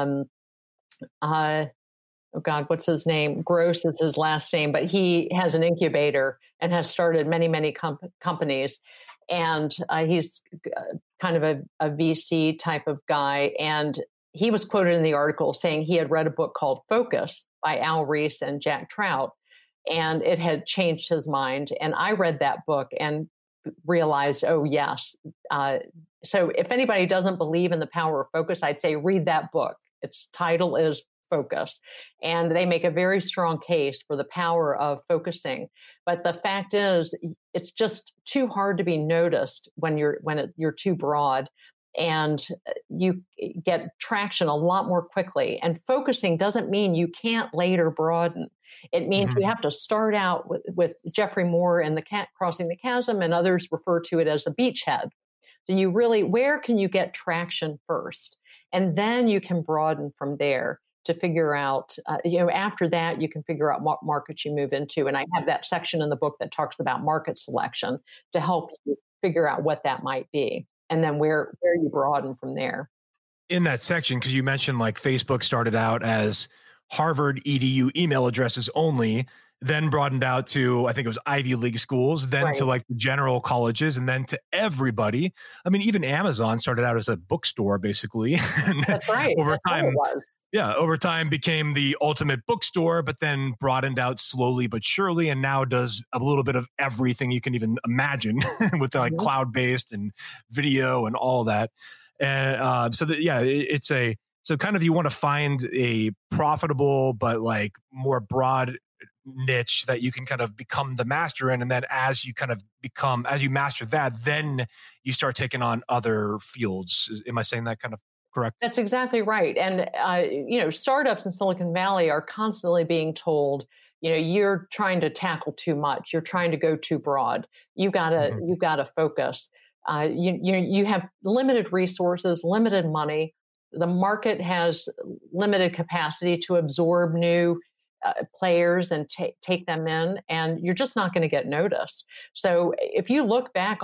oh God, what's his name? Gross is his last name, but he has an incubator and has started many, many companies. And he's kind of a VC type of guy. And he was quoted in the article saying he had read a book called Focus by Al Ries and Jack Trout, and it had changed his mind. And I read that book and realized, oh, yes. So if anybody doesn't believe in the power of focus, I'd say read that book. Its title is Focus. And they make a very strong case for the power of focusing. But the fact is, it's just too hard to be noticed when you're too broad, and you get traction a lot more quickly. And focusing doesn't mean you can't later broaden. It means you have to start out with Jeffrey Moore and the Cat Crossing the Chasm, and others refer to it as a beachhead. So you really, where can you get traction first? And then you can broaden from there to figure out, after that, you can figure out what markets you move into. And I have that section in the book that talks about market selection to help you figure out what that might be, and then where you broaden from there. In that section, because you mentioned like Facebook started out as Harvard EDU email addresses only, then broadened out to, I think it was Ivy League schools, then to like the general colleges, and then to everybody. I mean, even Amazon started out as a bookstore, basically. That's right. Over time, it was. Yeah, over time became the ultimate bookstore, but then broadened out slowly but surely, and now does a little bit of everything you can even imagine with like cloud-based and video and all that. And it's so kind of, you want to find a profitable but like more broad niche that you can kind of become the master in, and then as you master that, then you start taking on other fields. Am I saying that kind of correct? That's exactly right. And startups in Silicon Valley are constantly being told, you're trying to tackle too much, you're trying to go too broad, you've got to focus. You have limited resources, limited money. The market has limited capacity to absorb new players and take them in, and you're just not going to get noticed. So if you look back,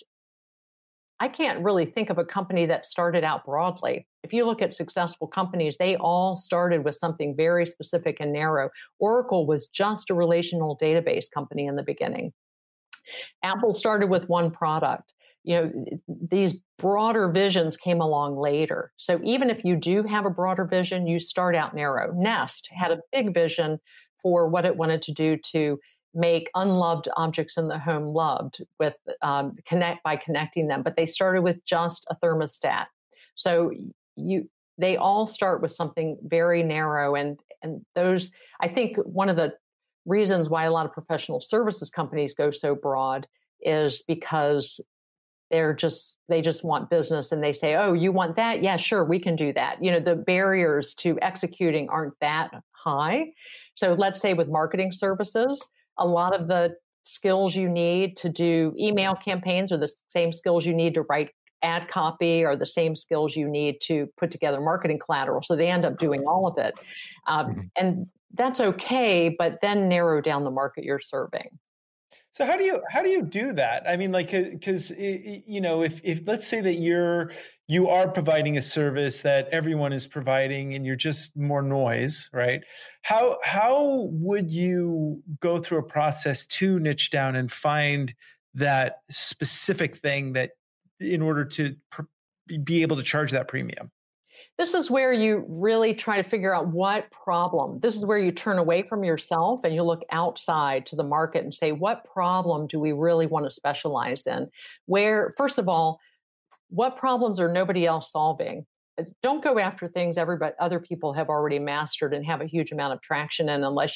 I can't really think of a company that started out broadly. If you look at successful companies, they all started with something very specific and narrow. Oracle was just a relational database company in the beginning. Apple started with one product. These broader visions came along later. So even if you do have a broader vision, you start out narrow. Nest had a big vision for what it wanted to do to make unloved objects in the home loved by connecting them. But they started with just a thermostat. So they all start with something very narrow. And those, I think one of the reasons why a lot of professional services companies go so broad is because they just want business, and they say, oh, you want that? Yeah, sure, we can do that. The barriers to executing aren't that high. So let's say with marketing services, a lot of the skills you need to do email campaigns are the same skills you need to write ad copy, or the same skills you need to put together marketing collateral. So they end up doing all of it. And that's okay, but then narrow down the market you're serving. So how do you do that? I mean, like, because if let's say that you are providing a service that everyone is providing, and you're just more noise, right? How would you go through a process to niche down and find that specific thing that, in order to be able to charge that premium? This is where you really try to figure out what problem. This is where you turn away from yourself and you look outside to the market and say, what problem do we really want to specialize in? Where, first of all, what problems are nobody else solving? Don't go after things other people have already mastered and have a huge amount of traction in, unless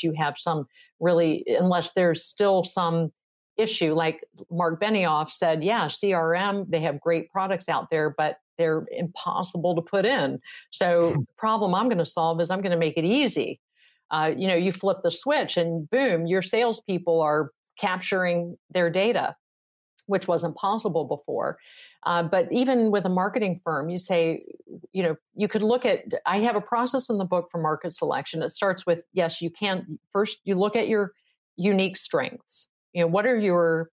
there's still some issue. Like Mark Benioff said, yeah, CRM, they have great products out there, but they're impossible to put in. So the problem I'm going to solve is I'm going to make it easy. You flip the switch and boom, your salespeople are capturing their data, which wasn't possible before. But even with a marketing firm, you say, you could look at, I have a process in the book for market selection. It starts with, yes, you can. First, you look at your unique strengths. What are your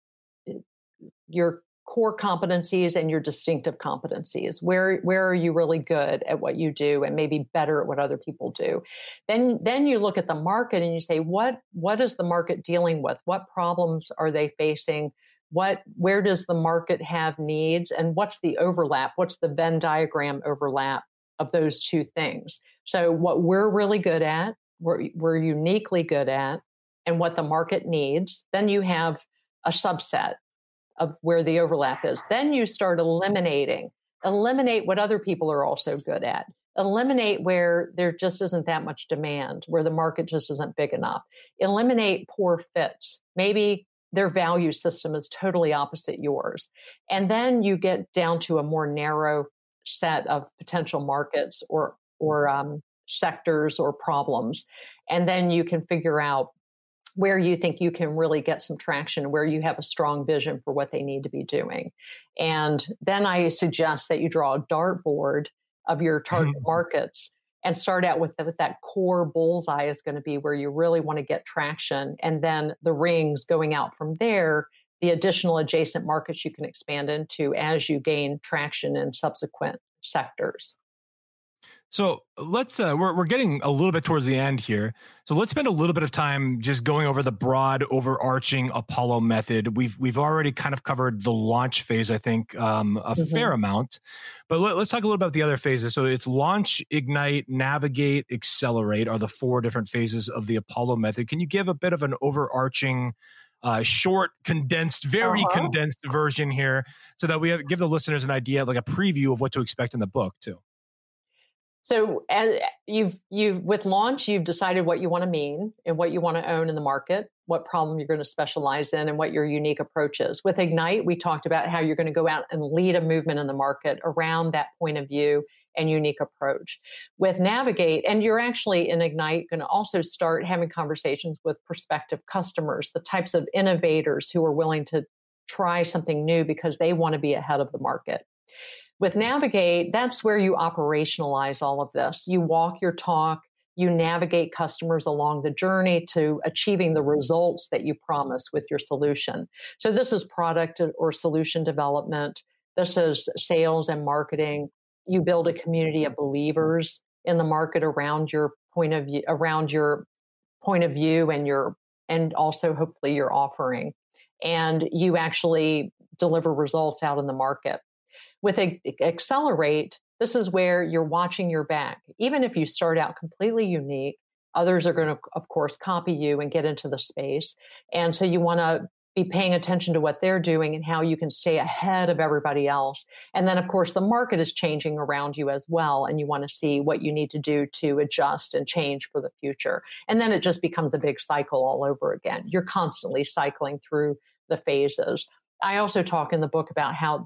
core competencies and your distinctive competencies? Where are you really good at what you do and maybe better at what other people do? Then you look at the market and you say, what is the market dealing with? What problems are they facing? Where does the market have needs? And what's the overlap? What's the Venn diagram overlap of those two things? So what we're really good at, we're uniquely good at, and what the market needs. Then you have a subset of where the overlap is. Then you start eliminate what other people are also good at. Eliminate where there just isn't that much demand, where the market just isn't big enough. Eliminate poor fits. Maybe their value system is totally opposite yours. And then you get down to a more narrow set of potential markets or sectors or problems. And then you can figure out where you think you can really get some traction, where you have a strong vision for what they need to be doing. And then I suggest that you draw a dartboard of your target markets and start out with that core bullseye is going to be where you really want to get traction. And then the rings going out from there, the additional adjacent markets you can expand into as you gain traction in subsequent sectors. So let's we're getting a little bit towards the end here. So let's spend a little bit of time just going over the broad, overarching Apollo method. We've already kind of covered the launch phase, I think, fair amount. But let's talk a little about the other phases. So it's launch, ignite, navigate, accelerate are the 4 different phases of the Apollo method. Can you give a bit of an overarching, short, condensed, very condensed version here, so that we give the listeners an idea, like a preview of what to expect in the book too? So as you've with launch, you've decided what you want to mean and what you want to own in the market, what problem you're going to specialize in, and what your unique approach is. With Ignite, we talked about how you're going to go out and lead a movement in the market around that point of view and unique approach. With Navigate, and you're actually in Ignite going to also start having conversations with prospective customers, the types of innovators who are willing to try something new because they want to be ahead of the market. With Navigate, that's where you operationalize all of this. You walk your talk, you navigate customers along the journey to achieving the results that you promise with your solution. So this is product or solution development. This is sales and marketing. You build a community of believers in the market around your point of view, and also hopefully your offering. And you actually deliver results out in the market. With Accelerate, this is where you're watching your back. Even if you start out completely unique, others are going to, of course, copy you and get into the space. And so you want to be paying attention to what they're doing and how you can stay ahead of everybody else. And then, of course, the market is changing around you as well. And you want to see what you need to do to adjust and change for the future. And then it just becomes a big cycle all over again. You're constantly cycling through the phases. I also talk in the book about how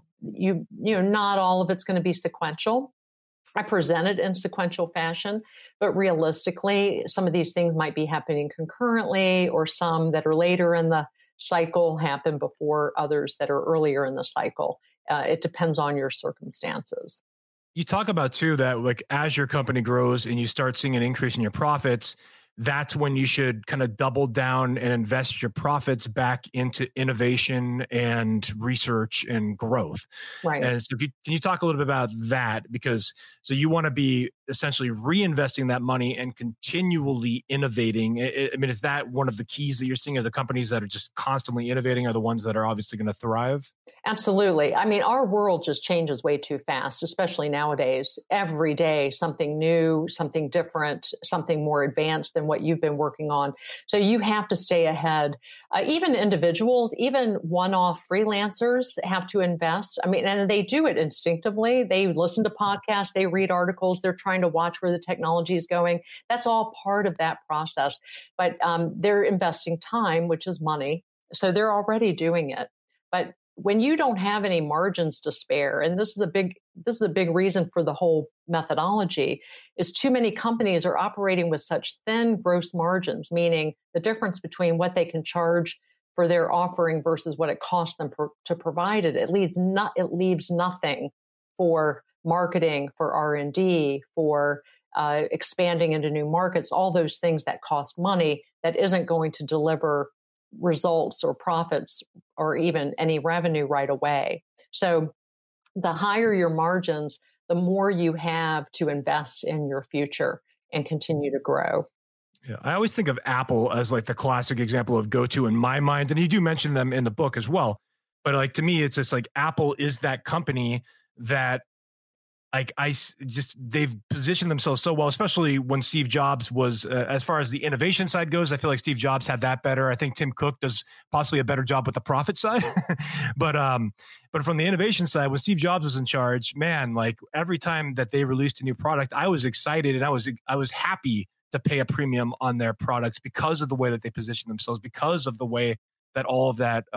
not all of it's going to be sequential. I present it in sequential fashion, but realistically, some of these things might be happening concurrently, or some that are later in the cycle happen before others that are earlier in the cycle. It depends on your circumstances. You talk about too that, like, as your company grows and you start seeing an increase in your profits, that's when you should kind of double down and invest your profits back into innovation and research and growth. Right. And so can you talk a little bit about that? Because so you want to be essentially reinvesting that money and continually innovating. I mean, is that one of the keys that you're seeing? Are the companies that are just constantly innovating are the ones that are obviously going to thrive? Absolutely. I mean, our world just changes way too fast, especially nowadays. Every day, something new, something different, something more advanced than what you've been working on. So you have to stay ahead. Even individuals, even one-off freelancers have to invest. I mean, and they do it instinctively. They listen to podcasts, they read articles, they're trying to watch where the technology is going. That's all part of that process. But they're investing time, which is money. So they're already doing it. But when you don't have any margins to spare, and this is a big reason for the whole methodology, is too many companies are operating with such thin gross margins, meaning the difference between what they can charge for their offering versus what it costs them to provide it. It leaves nothing for marketing, for R&D, for expanding into new markets, all those things that cost money that isn't going to deliver results or profits or even any revenue right away. So the higher your margins, the more you have to invest in your future and continue to grow. Yeah, I always think of Apple as like the classic example of go-to in my mind. And you do mention them in the book as well. But like, to me, it's just like Apple is that company that like they've positioned themselves so well, especially when Steve Jobs was, as far as the innovation side goes, I feel like Steve Jobs had that better. I think Tim Cook does possibly a better job with the profit side. But from the innovation side, when Steve Jobs was in charge, man, like every time that they released a new product, I was excited and I was happy to pay a premium on their products because of the way that they positioned themselves, because of the way that all of that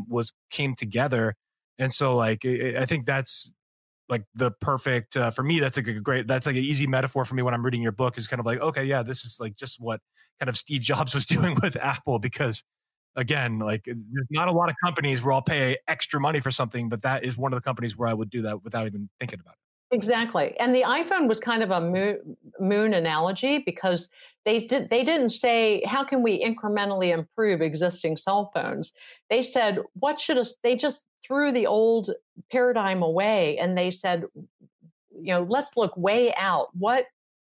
came together. And so like, I think that's like the perfect, for me, that's like an easy metaphor for me when I'm reading your book, is kind of like, okay, yeah, this is like just what kind of Steve Jobs was doing with Apple, because again, like there's not a lot of companies where I'll pay extra money for something, but that is one of the companies where I would do that without even thinking about it. Exactly. And the iPhone was kind of a moon analogy, because they didn't say, how can we incrementally improve existing cell phones? They said, they just threw the old paradigm away and they said, let's look way out. What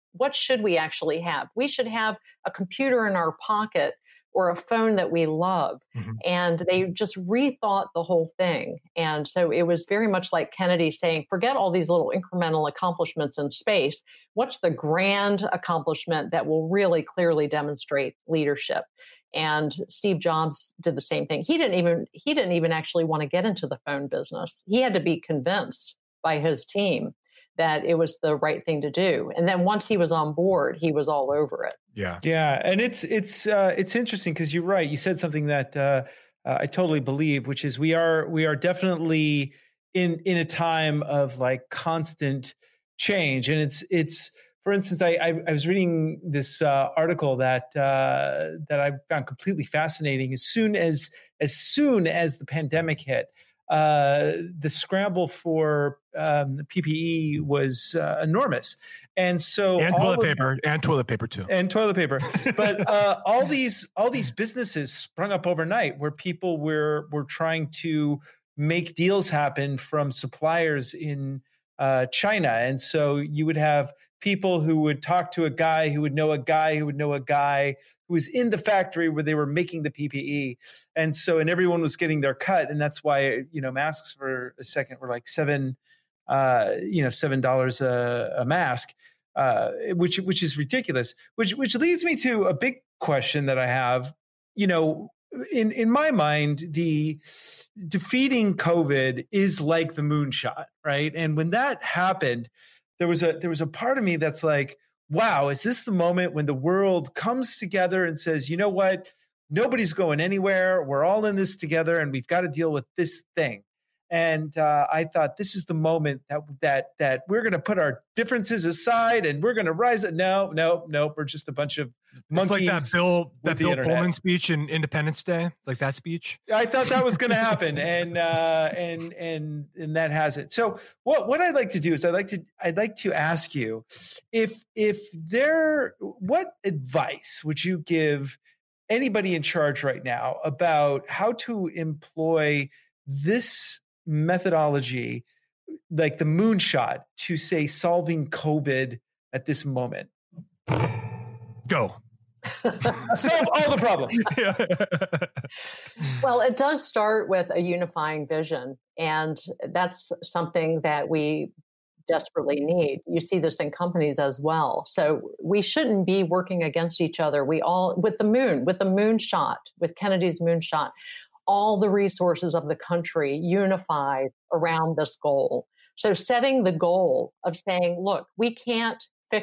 what should we actually have? We should have a computer in our pocket or a phone that we love. Mm-hmm. And they just rethought the whole thing. And so it was very much like Kennedy saying, forget all these little incremental accomplishments in space. What's the grand accomplishment that will really clearly demonstrate leadership? And Steve Jobs did the same thing. He didn't even actually want to get into the phone business. He had to be convinced by his team that it was the right thing to do. And then once he was on board, he was all over it. Yeah. Yeah. And it's interesting because you're right. You said something that I totally believe, which is we are definitely in a time of like constant change. And it's for instance, I was reading this article that I found completely fascinating. As soon as the pandemic hit, the scramble for PPE was enormous, and so toilet paper too, But all these businesses sprung up overnight, where people were trying to make deals happen from suppliers in China, and so you would have people who would talk to a guy who would know a guy who would know a guy who was in the factory where they were making the PPE. And everyone was getting their cut. And that's why, masks for a second were like $7 a mask, which is ridiculous, which leads me to a big question that I have. In my mind, the defeating COVID is like the moonshot, right? And when that happened, there was a part of me that's like, wow, is this the moment when the world comes together and says, you know what, nobody's going anywhere. We're all in this together and we've got to deal with this thing. And I thought this is the moment that we're going to put our differences aside and we're going to rise. No, we're just a bunch of monkeys. It's like that Bill Pullman speech in Independence Day, like that speech. I thought that was going to happen, and that hasn't. So what I'd like to do is I'd like to ask you what advice would you give anybody in charge right now about how to employ this methodology, like the moonshot, to say solving COVID at this moment? Go. Solve all the problems. Well, it does start with a unifying vision, and that's something that we desperately need. You see this in companies as well. So we shouldn't be working against each other. We all, with the moonshot, with Kennedy's moonshot, all the resources of the country unified around this goal. So setting the goal of saying, look, we cannot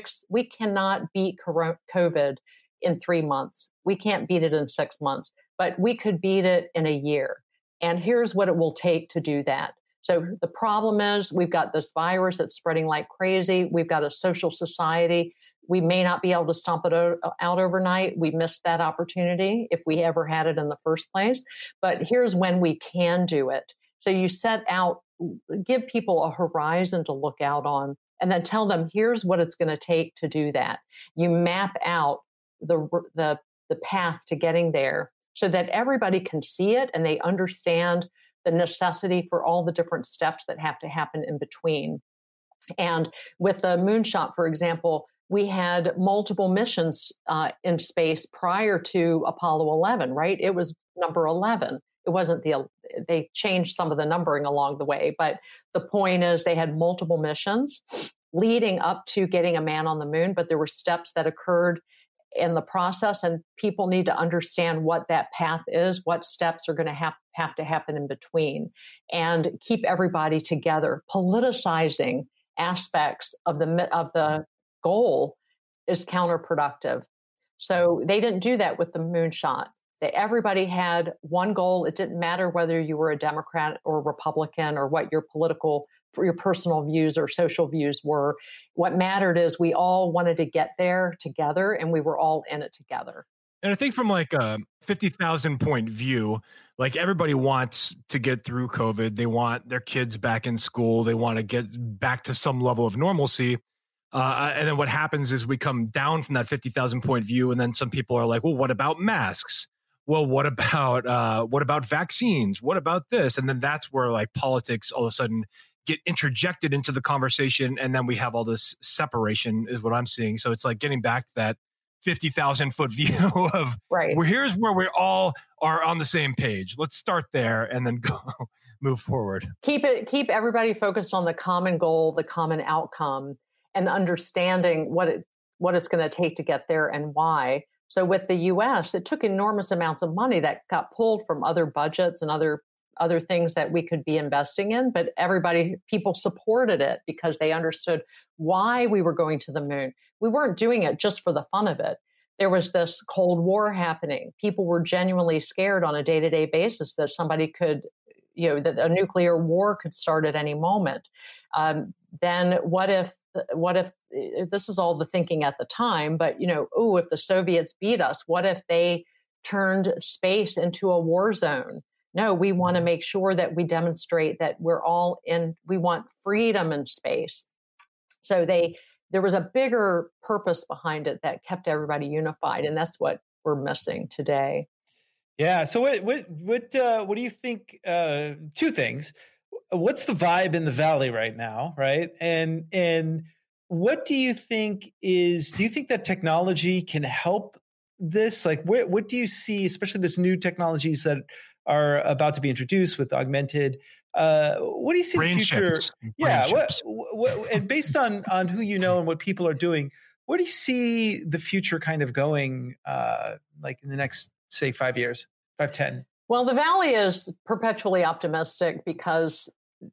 beat COVID in 3 months. We can't beat it in 6 months, but we could beat it in a year. And here's what it will take to do that. So the problem is we've got this virus that's spreading like crazy. We've got a social society. We may not be able to stomp it out overnight. We missed that opportunity if we ever had it in the first place. But here's when we can do it. So you set out, give people a horizon to look out on, and then tell them, here's what it's going to take to do that. You map out the path to getting there so that everybody can see it and they understand the necessity for all the different steps that have to happen in between. And with the moonshot, for example, we had multiple missions in space prior to Apollo 11, right? It was number 11. It wasn't they changed some of the numbering along the way, but the point is they had multiple missions leading up to getting a man on the moon, but there were steps that occurred in the process, and people need to understand what that path is, what steps are going to have to happen in between, and keep everybody together. Politicizing aspects of the goal is counterproductive. So they didn't do that with the moonshot. Everybody had one goal. It didn't matter whether you were a Democrat or Republican or what your personal views or social views were. What mattered is we all wanted to get there together and we were all in it together. And I think from like a 50,000 point view, like everybody wants to get through COVID. They want their kids back in school. They want to get back to some level of normalcy. And then what happens is we come down from that 50,000 point view. And then some people are like, well, what about masks? Well, what about vaccines? What about this? And then that's where like politics all of a sudden get interjected into the conversation, and then we have all this separation is what I'm seeing. So it's like getting back to that 50,000 foot view of here's where we all are on the same page. Let's start there and then go move forward. Keep everybody focused on the common goal, the common outcome, and understanding what it's going to take to get there and why. So with the US, it took enormous amounts of money that got pulled from other budgets and other things that we could be investing in, but people supported it because they understood why we were going to the moon. We weren't doing it just for the fun of it. There was this Cold War happening. People were genuinely scared on a day-to-day basis that somebody could, that a nuclear war could start at any moment. Then what if this is all the thinking at the time, but if the Soviets beat us, what if they turned space into a war zone? No, we want to make sure that we demonstrate that we want freedom in space. So there was a bigger purpose behind it that kept everybody unified. And that's what we're missing today. Yeah. So what do you think? Two things. What's the vibe in the Valley right now? Right. And what do you think do you think that technology can help this? Like, what do you see, especially this new technologies that are about to be introduced with augmented? What do you see brain the future? Chips. Yeah. And based on who you know and what people are doing, where do you see the future kind of going, like in the next, say, 5 years, 5, 10? Well, the Valley is perpetually optimistic because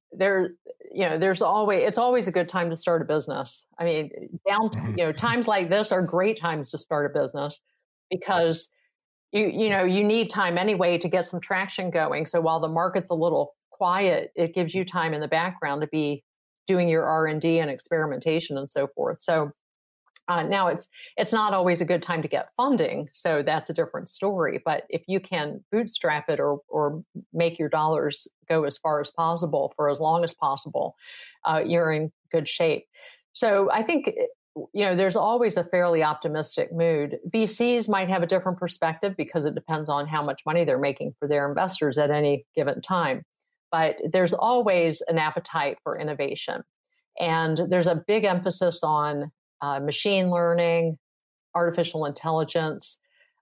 it's always a good time to start a business. I mean, times like this are great times to start a business because you need time anyway to get some traction going. So while the market's a little quiet, it gives you time in the background to be doing your R&D and experimentation and so forth. So now it's not always a good time to get funding. So that's a different story. But if you can bootstrap it or make your dollars go as far as possible for as long as possible, you're in good shape. So I think there's always a fairly optimistic mood. VCs might have a different perspective because it depends on how much money they're making for their investors at any given time. But there's always an appetite for innovation. And there's a big emphasis on machine learning, artificial intelligence,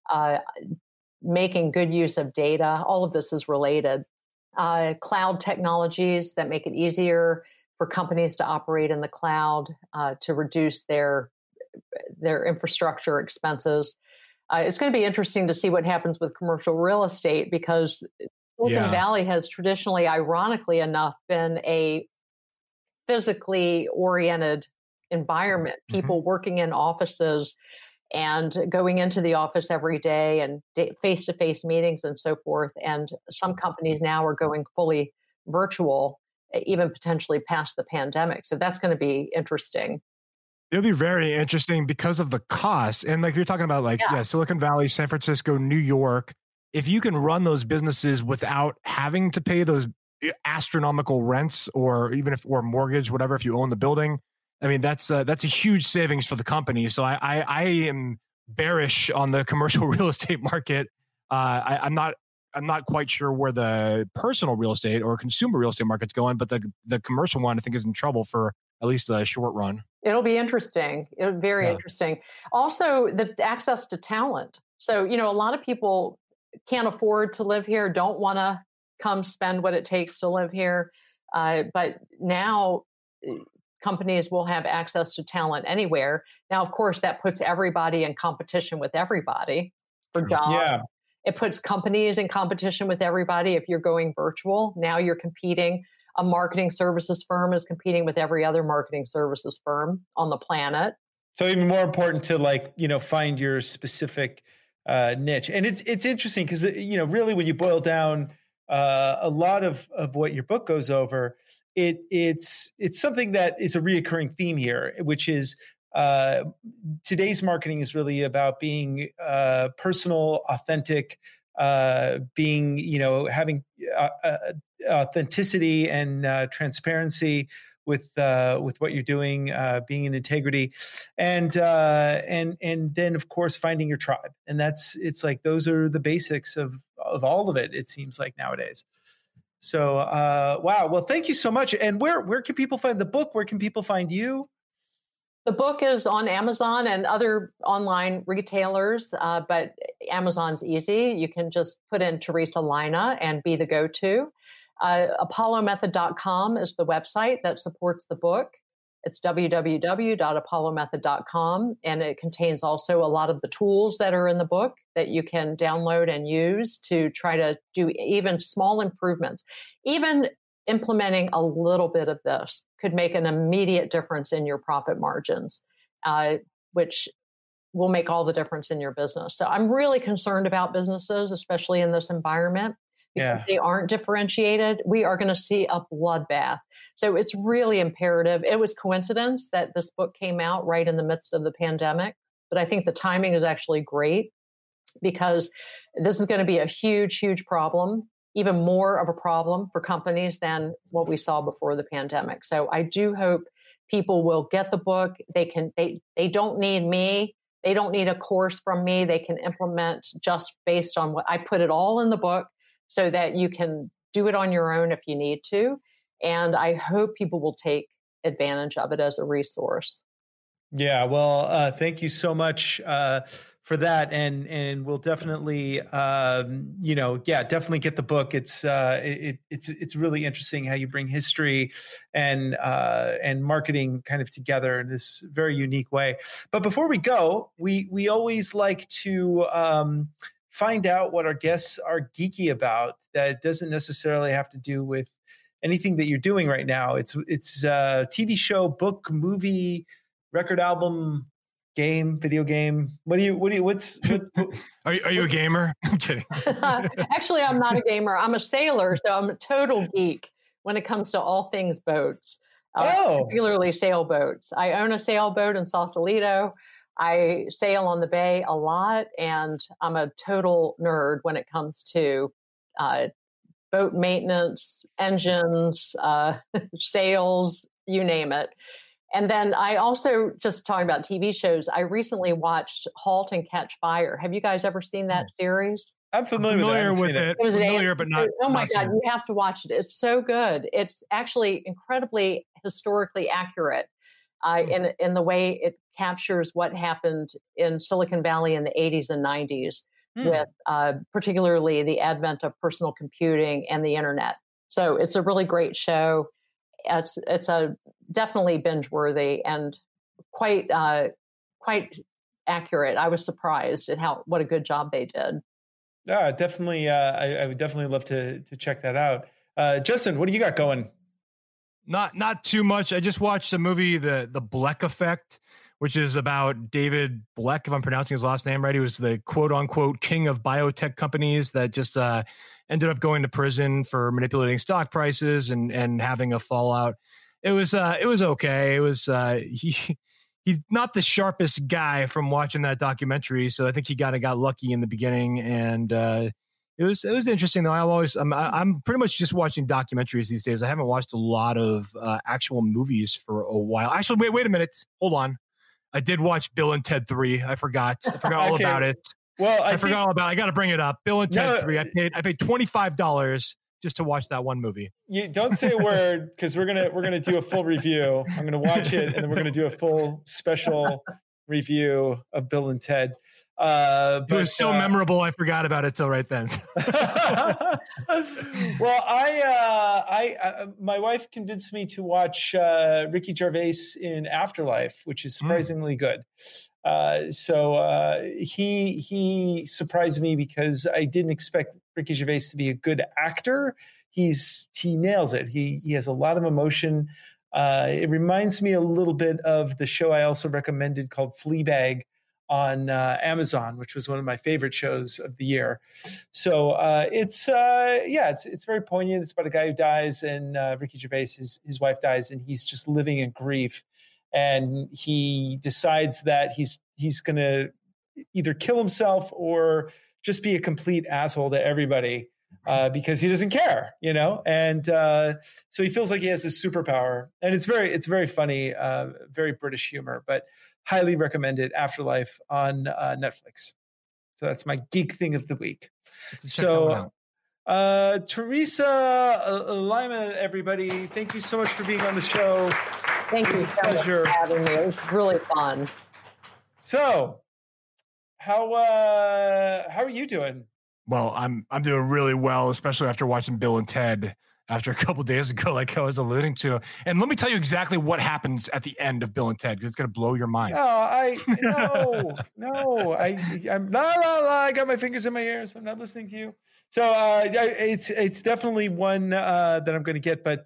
making good use of data. All of this is related. Cloud technologies that make it easier for companies to operate in the cloud, to reduce their infrastructure expenses. It's going to be interesting to see what happens with commercial real estate because Silicon Valley has traditionally, ironically enough, been a physically oriented environment. People working in offices and going into the office every day and face-to-face meetings and so forth. And some companies now are going fully virtual, even potentially past the pandemic. So that's going to be interesting. It'll be very interesting because of the costs. And like you're talking about, Silicon Valley, San Francisco, New York, if you can run those businesses without having to pay those astronomical rents or mortgage, whatever, if you own the building, I mean, that's a huge savings for the company. So I am bearish on the commercial real estate market. I'm not quite sure where the personal real estate or consumer real estate market's going, but the commercial one I think is in trouble for at least a short run. It'll be interesting. It'll be very interesting. Also, the access to talent. So, a lot of people can't afford to live here, don't want to come spend what it takes to live here. But now companies will have access to talent anywhere. Now, of course, that puts everybody in competition with everybody for jobs. Yeah. It puts companies in competition with everybody. If you're going virtual, now you're competing. A marketing services firm is competing with every other marketing services firm on the planet. So even more important to find your specific niche. And it's interesting because, really when you boil down a lot of what your book goes over, it's something that is a reoccurring theme here, which is today's marketing is really about being personal, authentic, having authenticity and transparency with what you're doing, being in integrity, and then of course finding your tribe. And those are the basics of all of it. It seems like nowadays. So, wow. Well, thank you so much. And where can people find the book? Where can people find you? The book is on Amazon and other online retailers, but Amazon's easy. You can just put in Teresa Laina and be the go-to. ApolloMethod.com is the website that supports the book. It's www.apollomethod.com, and it contains also a lot of the tools that are in the book that you can download and use to try to do even small improvements. Even implementing a little bit of this could make an immediate difference in your profit margins, which will make all the difference in your business. So I'm really concerned about businesses, especially in this environment, because they aren't differentiated. We are going to see a bloodbath. So it's really imperative. It was coincidence that this book came out right in the midst of the pandemic, but I think the timing is actually great because this is going to be a huge, huge problem, even more of a problem for companies than what we saw before the pandemic. So I do hope people will get the book. They don't need me. They don't need a course from me. They can implement just based on what I put it all in the book so that you can do it on your own if you need to. And I hope people will take advantage of it as a resource. Yeah, well, thank you so much for that, and we'll definitely, definitely get the book. It's really interesting how you bring history and marketing kind of together in this very unique way. But before we go, we always like to find out what our guests are geeky about. That doesn't necessarily have to do with anything that you're doing right now. It's TV show, book, movie, record album, game, video game. Are you a gamer? I'm kidding. Actually, I'm not a gamer. I'm a sailor, so I'm a total geek when it comes to all things boats, particularly sailboats. I own a sailboat in Sausalito. I sail on the bay a lot, and I'm a total nerd when it comes to boat maintenance, engines, sails, you name it. And then I also, just talking about TV shows, I recently watched *Halt and Catch Fire*. Have you guys ever seen that series? I'm familiar with it. Familiar, but not. Oh my not God, you have to watch it. It's so good. It's actually incredibly historically accurate in the way it captures what happened in Silicon Valley in the 80s and 90s with particularly the advent of personal computing and the internet. So it's a really great show. It's a definitely binge worthy and quite accurate. I was surprised at what a good job they did. Yeah, definitely. I would definitely love to check that out. Justin, what do you got going? Not too much. I just watched a movie, the Bleck Effect, which is about David Bleck, if I'm pronouncing his last name right. He was the quote unquote king of biotech companies that just ended up going to prison for manipulating stock prices and having a fallout. It was okay. It was he's not the sharpest guy from watching that documentary, so I think he got lucky in the beginning, and it was interesting though. I'm pretty much just watching documentaries these days. I haven't watched a lot of actual movies for a while. Actually, wait a minute. Hold on. I did watch Bill and Ted 3. I forgot all about it. Well, I forgot all about it. I got to bring it up. Bill and Ted 3. I paid $25 just to watch that one movie. You don't say a word, because we're gonna do a full review. I'm gonna watch it, and then we're gonna do a full special review of Bill and Ted. It was so memorable, I forgot about it till right then. Well, my wife convinced me to watch Ricky Gervais in Afterlife, which is surprisingly good. So he surprised me because I didn't expect Ricky Gervais to be a good actor. He nails it. He has a lot of emotion. It reminds me a little bit of the show I also recommended called Fleabag on Amazon, which was one of my favorite shows of the year. So it's very poignant. It's about a guy who dies, and Ricky Gervais, his wife dies, and he's just living in grief. And he decides that he's going to either kill himself or just be a complete asshole to everybody because he doesn't care, And so he feels like he has this superpower, and it's very funny, very British humor, but highly recommended. Afterlife on Netflix. So that's my geek thing of the week. So Teresa Lyman, everybody, thank you so much for being on the show. Thank you so much for having me. It was really fun. So, how are you doing? Well, I'm doing really well, especially after watching Bill and Ted after a couple days ago, like I was alluding to. And let me tell you exactly what happens at the end of Bill and Ted, because it's going to blow your mind. No, I'm I got my fingers in my ears. I'm not listening to you. So it's definitely one that I'm going to get, but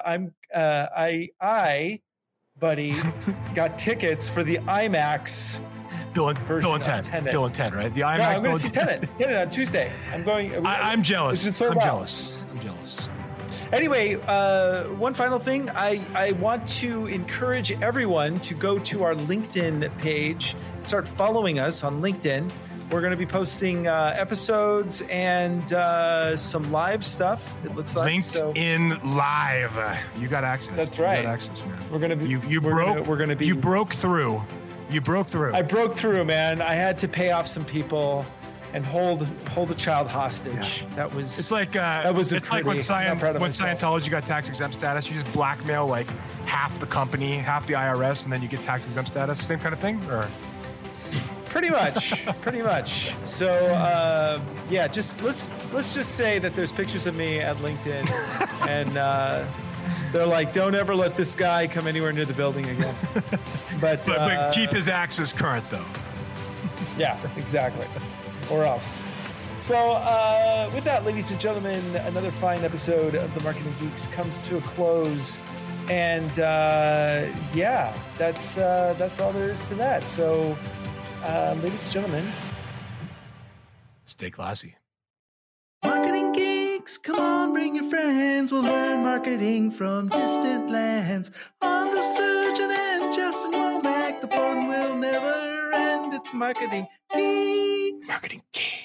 I buddy got tickets for the IMAX. Bill and Ted, right? The IMAX. No, I'm going to see Tenet on Tuesday. I'm going. I'm jealous. I'm jealous. Anyway, one final thing. I want to encourage everyone to go to our LinkedIn page, start following us on LinkedIn. We're going to be posting episodes and some live stuff. It looks like LinkedIn Live. You got access. That's right. You got access, man. We're going to be. You broke through. You broke through. I broke through, man. I had to pay off some people and hold a child hostage. Yeah. That was. It's like that was it's like when Scientology got tax exempt status. You just blackmail like half the company, half the IRS, and then you get tax exempt status. Same kind of thing, or. Pretty much. So yeah, just let's just say that there's pictures of me at LinkedIn, and they're like, don't ever let this guy come anywhere near the building again. But keep his access current though. Yeah, exactly. Or else. So with that, ladies and gentlemen, another fine episode of the Marketing Geeks comes to a close. And yeah, that's all there is to that. So ladies and gentlemen, stay classy. Marketing Geeks, come on, bring your friends. We'll learn marketing from distant lands. Andre Sturgeon and Justin Womack, the fun will never end. It's Marketing Geeks. Marketing Geeks.